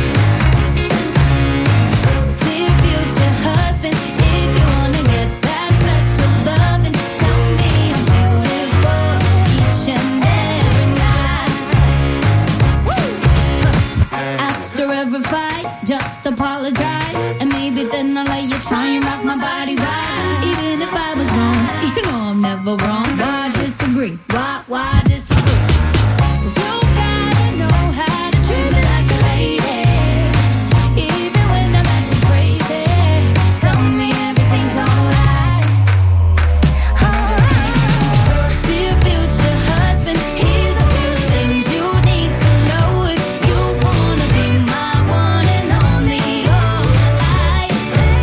Dear future husband, if you wanna get that special loving, tell me I'm beautiful each and every night. After every fight, just apologize. And maybe then I'll let you try and rock my body right. Even if I was wrong, you know I'm never wrong. Why disagree? Why, why disagree? You gotta know how to treat me like a lady. Even when I'm acting crazy, tell me everything's alright. Alright. Dear future husband, here's a few things you need to know if you wanna be my one and only all my life.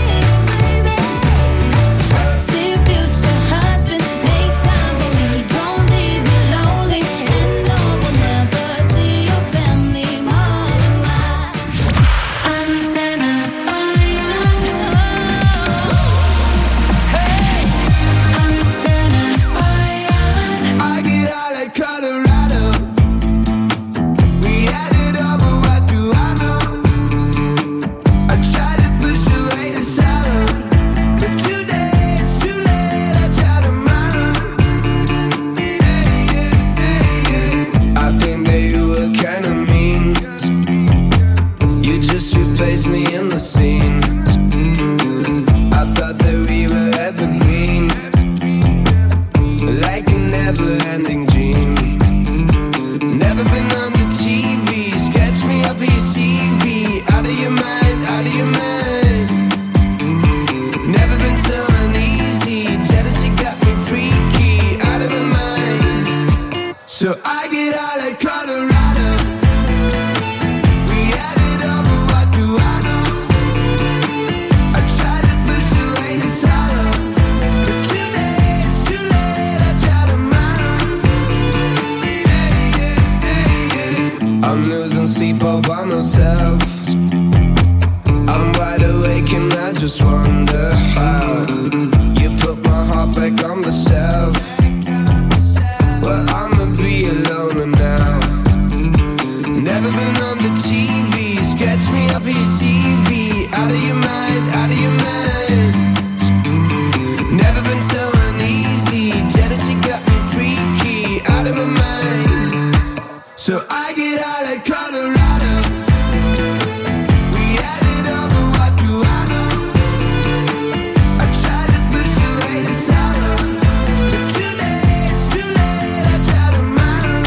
Dear future husband, make time for me, don't leave me lonely, and I will never see your family more than mine. Antenne Bayern. Hey, Antenne Bayern. I get out like Colorado. We added up, but what do I know? I try to push away the sorrow, but today it's too late. I try to run. I think that you were kinda mean. You just replaced me in the scene. I thought that we were evergreen, like a never-ending dream. Never been on the T V. Sketch me up for your C V. Out of your mind, out of your mind. Never been so uneasy. Jealousy got me freaky. Out of my mind. So I get out like Colorado. We added up, but what do I know? I try to push away the sorrow, but today it's too late. I try to run. I'm losing sleep all by myself. just wonder how you put my heart back on the shelf. Well, I'ma be alone now. Never been on the T V. Scratch me up your C V. Out of your mind, out of your mind. Never been so uneasy. Jealousy got me freaky. Out of my mind. So I get out like Colorado. We added up, but what do I know? I try to push away the sorrow, but too late, it's too late. I try to mind.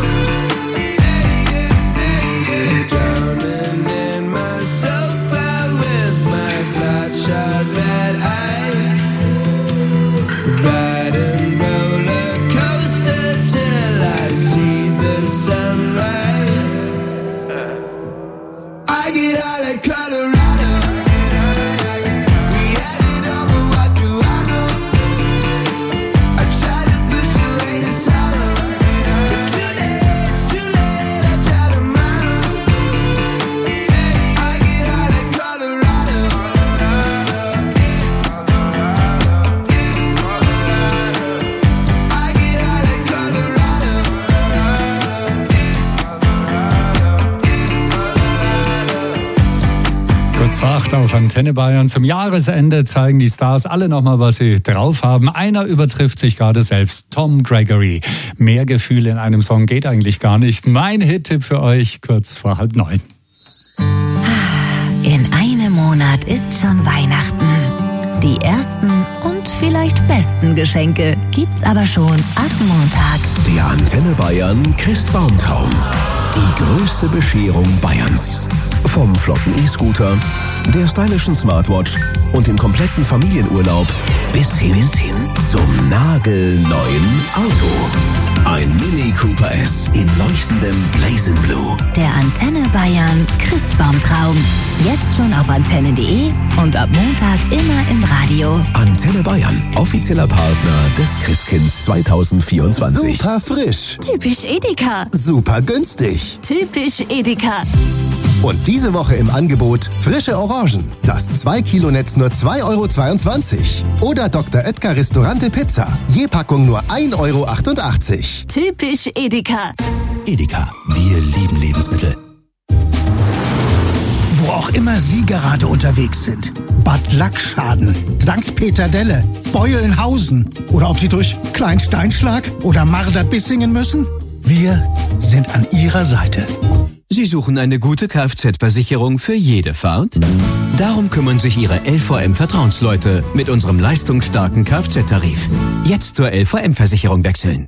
Drowning in myself out with my bloodshot red eyes, riding roller coaster till I see the sunrise. I get out like Colorado. We added up, but what do I know? I try to push away the sorrow, but too late, it's too late. I try to mind. I get out like Colorado. I get out like Colorado. Kurz vor acht auf Antenne Bayern. Zum Jahresende zeigen die Stars alle nochmal, was sie drauf haben. Einer übertrifft sich gerade selbst, Tom Gregory. Mehr Gefühle in einem Song geht eigentlich gar nicht. Mein Hit-Tipp für euch, kurz vor halb neun. In einem Monat ist schon Weihnachten. Die ersten und vielleicht besten Geschenke gibt's aber schon ab Montag. Der Antenne Bayern Christbaumtraum. Die größte Bescherung Bayerns. Vom flotten E-Scooter, der stylischen Smartwatch und dem kompletten Familienurlaub bis hin, bis hin zum nagelneuen Auto. Ein Mini Cooper S in leuchtendem Blazing Blue. Der Antenne Bayern Christbaumtraum. Jetzt schon auf antenne punkt de und ab Montag immer im Radio. Antenne Bayern, offizieller Partner des Christkinds zwanzig vierundzwanzig. Super frisch. Typisch Edeka. Super günstig. Typisch Edeka. Und diese Woche im Angebot frische Orangen. Das zwei Kilo Netz nur zwei Euro zweiundzwanzig. Oder Doktor Oetker Restaurante Pizza. Je Packung nur ein Euro achtundachtzig. Typisch Edeka. Edeka, wir lieben Lebensmittel. Wo auch immer Sie gerade unterwegs sind. Bad Lackschaden, Sankt Peter-Delle, Beulenhausen oder ob Sie durch Kleinsteinschlag oder Marder-Bissingen müssen. Wir sind an Ihrer Seite. Sie suchen eine gute Kfz-Versicherung für jede Fahrt? Darum kümmern sich Ihre L V M-Vertrauensleute mit unserem leistungsstarken Kfz-Tarif. Jetzt zur L V M-Versicherung wechseln.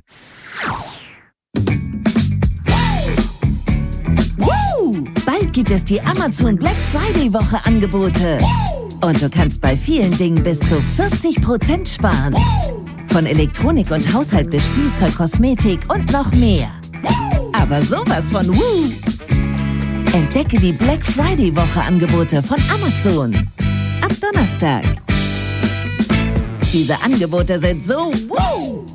Bald gibt es die Amazon Black Friday Woche Angebote. Und du kannst bei vielen Dingen bis zu vierzig Prozent sparen. Von Elektronik und Haushalt bis Spielzeug, Kosmetik und noch mehr. Aber sowas von Woo! Entdecke die Black Friday Woche Angebote von Amazon. Ab Donnerstag. Diese Angebote sind so Woo!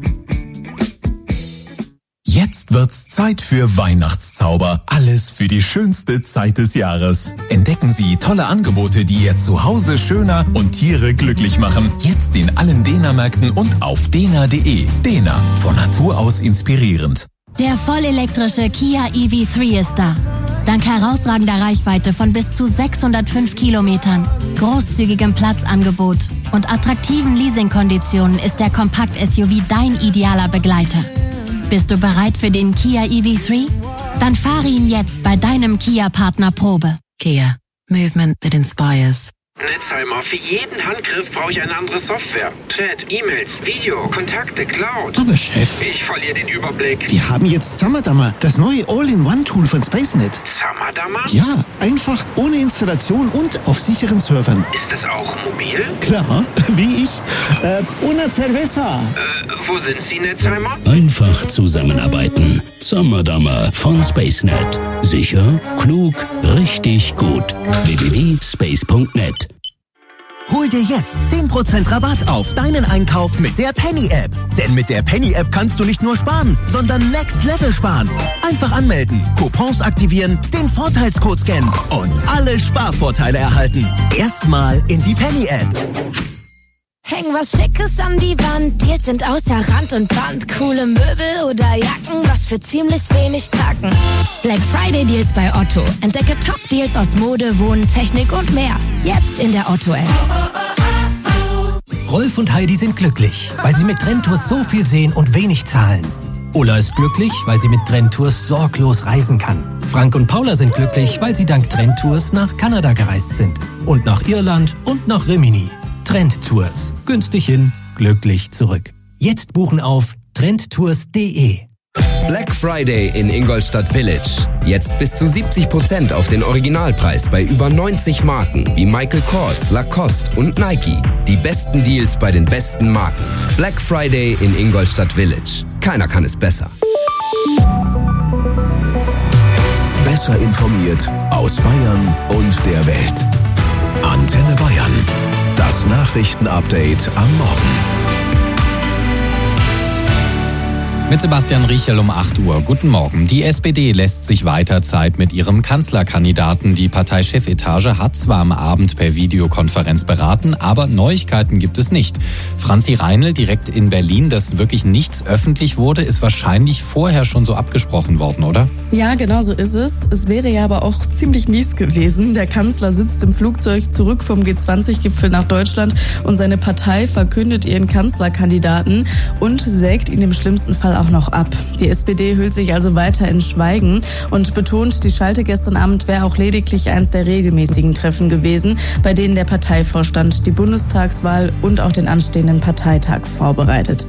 Jetzt wird's Zeit für Weihnachtszauber. Alles für die schönste Zeit des Jahres. Entdecken Sie tolle Angebote, die Ihr Zuhause schöner und Tiere glücklich machen. Jetzt in allen Dena-Märkten und auf dena punkt de. Dena, von Natur aus inspirierend. Der vollelektrische Kia E V drei ist da. Dank herausragender Reichweite von bis zu sechshundertfünf Kilometern, großzügigem Platzangebot und attraktiven Leasingkonditionen ist der Kompakt-S U V dein idealer Begleiter. Bist du bereit für den Kia E V drei? Dann fahre ihn jetzt bei deinem Kia-Partner Probe. Kia. Movement that inspires. Netzheimer, für jeden Handgriff brauche ich eine andere Software. Chat, E-Mails, Video, Kontakte, Cloud. Aber Chef, ich verliere den Überblick. Wir haben jetzt Summerdamer, das neue All-in-One-Tool von SpaceNet. Summerdamer? Ja, einfach, ohne Installation und auf sicheren Servern. Ist das auch mobil? Klar, wie ich. Äh, una cerveza. Äh, wo sind Sie, Netzheimer? Einfach zusammenarbeiten. Summerdamer von SpaceNet. Sicher, klug, richtig gut. w w w punkt space punkt net Hol dir jetzt zehn Prozent Rabatt auf deinen Einkauf mit der Penny-App. Denn mit der Penny-App kannst du nicht nur sparen, sondern Next Level sparen. Einfach anmelden, Coupons aktivieren, den Vorteilscode scannen und alle Sparvorteile erhalten. Erstmal in die Penny-App. Häng was Schickes an die Wand, Deals sind außer Rand und Band. Coole Möbel oder Jacken, was für ziemlich wenig Tacken. Black Friday Deals bei Otto. Entdecke Top-Deals aus Mode, Wohnen, Technik und mehr. Jetzt in der Otto-App. Rolf und Heidi sind glücklich, weil sie mit Trendtours so viel sehen und wenig zahlen. Ulla ist glücklich, weil sie mit Trendtours sorglos reisen kann. Frank und Paula sind glücklich, weil sie dank Trendtours nach Kanada gereist sind. Und nach Irland und nach Rimini. Trendtours. Günstig hin, glücklich zurück. Jetzt buchen auf trendtours punkt de. Black Friday in Ingolstadt Village. Jetzt bis zu siebzig Prozent auf den Originalpreis bei über neunzig Marken wie Michael Kors, Lacoste und Nike. Die besten Deals bei den besten Marken. Black Friday in Ingolstadt Village. Keiner kann es besser. Besser informiert aus Bayern und der Welt. Antenne Bayern. Das Nachrichtenupdate am Morgen. Mit Sebastian Riechel um acht Uhr. Guten Morgen. Die S P D lässt sich weiter Zeit mit ihrem Kanzlerkandidaten. Die Parteichefetage hat zwar am Abend per Videokonferenz beraten, aber Neuigkeiten gibt es nicht. Franzi Reinl direkt in Berlin, dass wirklich nichts öffentlich wurde, ist wahrscheinlich vorher schon so abgesprochen worden, oder? Ja, genau so ist es. Es wäre ja aber auch ziemlich mies gewesen. Der Kanzler sitzt im Flugzeug zurück vom G zwanzig Gipfel nach Deutschland und seine Partei verkündet ihren Kanzlerkandidaten und sägt ihn im schlimmsten Fall auch noch ab. Die S P D hüllt sich also weiter in Schweigen und betont, die Schalte gestern Abend wäre auch lediglich eins der regelmäßigen Treffen gewesen, bei denen der Parteivorstand die Bundestagswahl und auch den anstehenden Parteitag vorbereitet.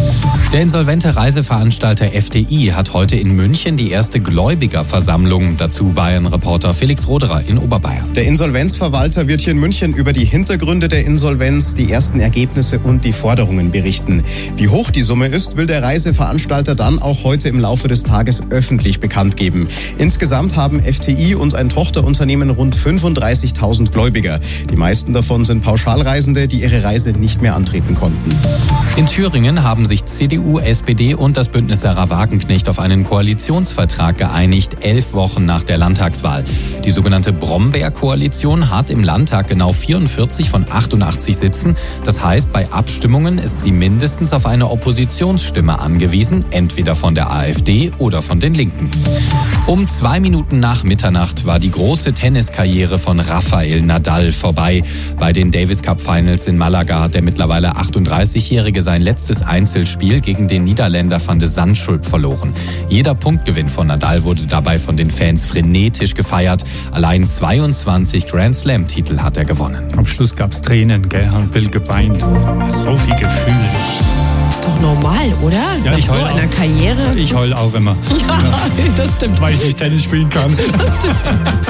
Der insolvente Reiseveranstalter F D I hat heute in München die erste Gläubigerversammlung. Dazu Bayern-Reporter Felix Roderer in Oberbayern. Der Insolvenzverwalter wird hier in München über die Hintergründe der Insolvenz, die ersten Ergebnisse und die Forderungen berichten. Wie hoch die Summe ist, will der Reiseveranstalter dann auch heute im Laufe des Tages öffentlich bekannt geben. Insgesamt haben F D I und ein Tochterunternehmen rund fünfunddreißigtausend Gläubiger. Die meisten davon sind Pauschalreisende, die ihre Reise nicht mehr antreten konnten. In Thüringen haben sich C D U, S P D und das Bündnis Sarah Wagenknecht auf einen Koalitionsvertrag geeinigt, elf Wochen nach der Landtagswahl. Die sogenannte Brombeer-Koalition hat im Landtag genau vierundvierzig von achtundachtzig Sitzen. Das heißt, bei Abstimmungen ist sie mindestens auf eine Oppositionsstimme angewiesen, entweder von der AfD oder von den Linken. Um zwei Minuten nach Mitternacht war die große Tenniskarriere von Rafael Nadal vorbei. Bei den Davis Cup Finals in Malaga hat der mittlerweile achtunddreißigjährige sein letztes Einzelspiel gegen den Niederländer Van de Zandschulp verloren. Jeder Punktgewinn von Nadal wurde dabei von den Fans frenetisch gefeiert. Allein zweiundzwanzig Grand Slam-Titel hat er gewonnen. Am Schluss gab's Tränen, gell? Hat Bill geweint. So viel Gefühl. Ist doch normal, oder? Ja, Nach ich so heul einer auch. Karriere. Ich heul auch immer. Ja, das stimmt. Weil ich nicht Tennis spielen kann. Das stimmt.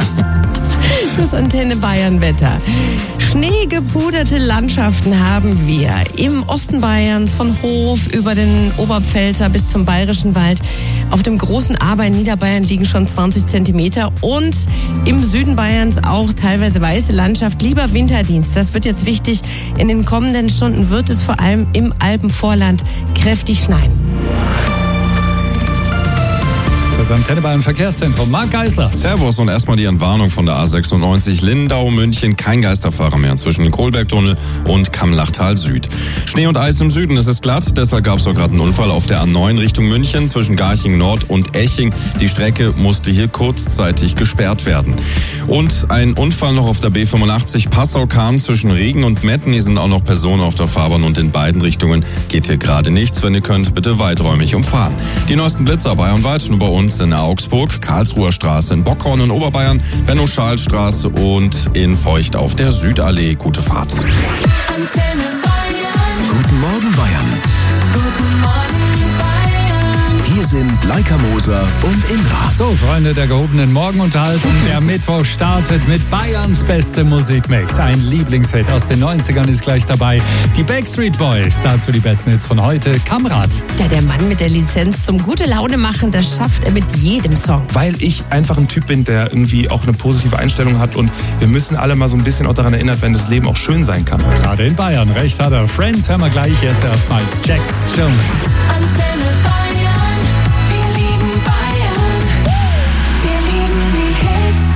Das Antenne Bayern Wetter. Schneegepuderte Landschaften haben wir im Osten Bayerns von Hof über den Oberpfälzer bis zum Bayerischen Wald. Auf dem großen Aber in Niederbayern liegen schon zwanzig Zentimeter und im Süden Bayerns auch teilweise weiße Landschaft. Lieber Winterdienst, das wird jetzt wichtig. In den kommenden Stunden wird es vor allem im Alpenvorland kräftig schneien. Das Antenne Bayern Verkehrszentrum. Marc Geisler. Servus und erstmal die Entwarnung von der A sechsundneunzig Lindau, München. Kein Geisterfahrer mehr zwischen Kohlbergtunnel und Kammlachtal Süd. Schnee und Eis im Süden, es ist glatt. Deshalb gab es auch gerade einen Unfall auf der A neun Richtung München zwischen Garching Nord und Eching. Die Strecke musste hier kurzzeitig gesperrt werden. Und ein Unfall noch auf der B fünfundachtzig Passau-Kam zwischen Regen und Metten. Hier sind auch noch Personen auf der Fahrbahn und in beiden Richtungen geht hier gerade nichts. Wenn ihr könnt, bitte weiträumig umfahren. Die neuesten Blitzer bayernweit, nur bei uns in Augsburg, Karlsruher Straße in Bockhorn in Oberbayern, Benno-Schal-Straße und in Feucht auf der Südallee. Gute Fahrt. Guten Morgen Bayern. Guten Morgen Bayern. Hier sind mit Leica Moser und Indra. So, Freunde der gehobenen Morgenunterhaltung, der Mittwoch startet mit Bayerns beste Musikmix. Ein Lieblingshit aus den neunzigern ist gleich dabei. Die Backstreet Boys, dazu die besten Hits von heute. Kamrat. Ja, der Mann mit der Lizenz zum gute Laune machen, das schafft er mit jedem Song. Weil ich einfach ein Typ bin, der irgendwie auch eine positive Einstellung hat und wir müssen alle mal so ein bisschen auch daran erinnert werden, dass das Leben auch schön sein kann. Gerade in Bayern, recht hat er. Friends hören wir gleich, jetzt erstmal Jax Jones. Antenne Bayern, wir lieben Bayern, wir lieben die Hits.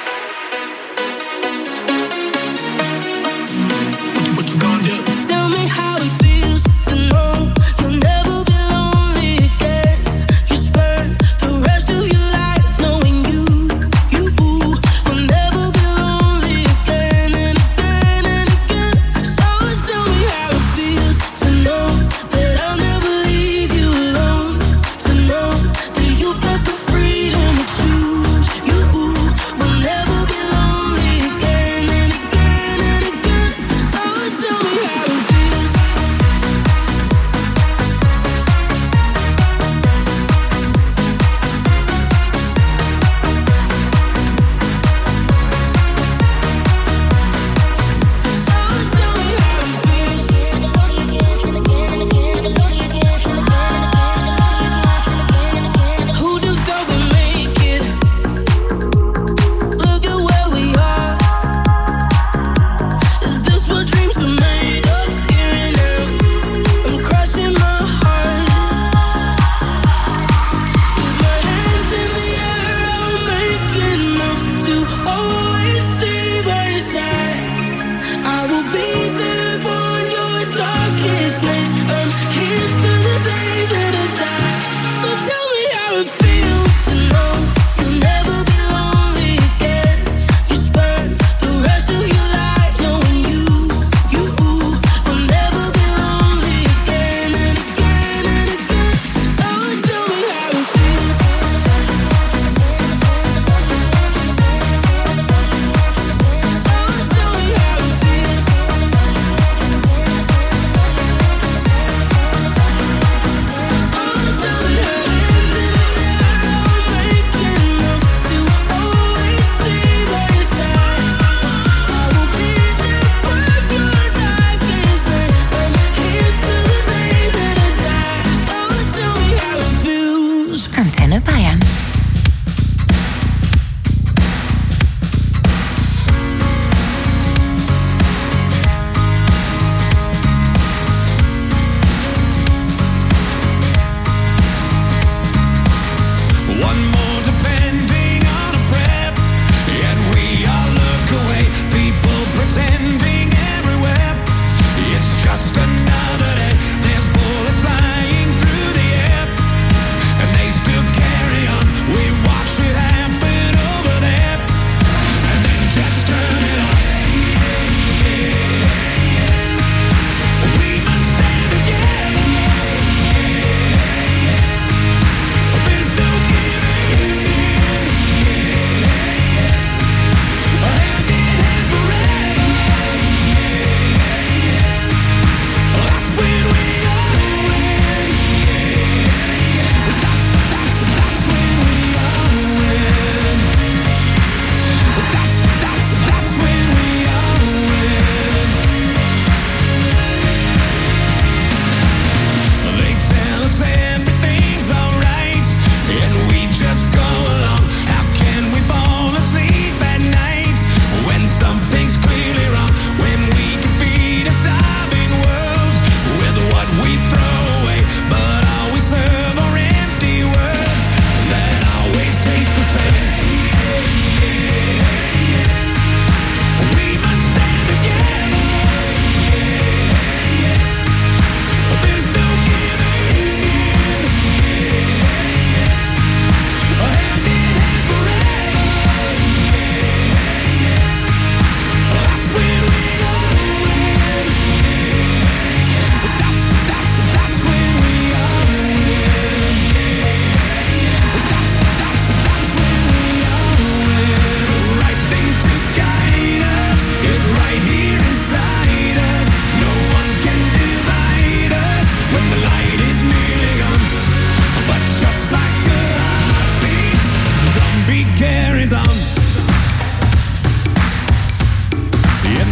What you gonna do? Tell me how it feels to know you'll never be lonely again. You spend the rest of your life knowing you, you will never be lonely again and again and again. So tell me how it feels to know that I'll never leave you alone.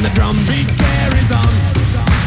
the drum beat carries on.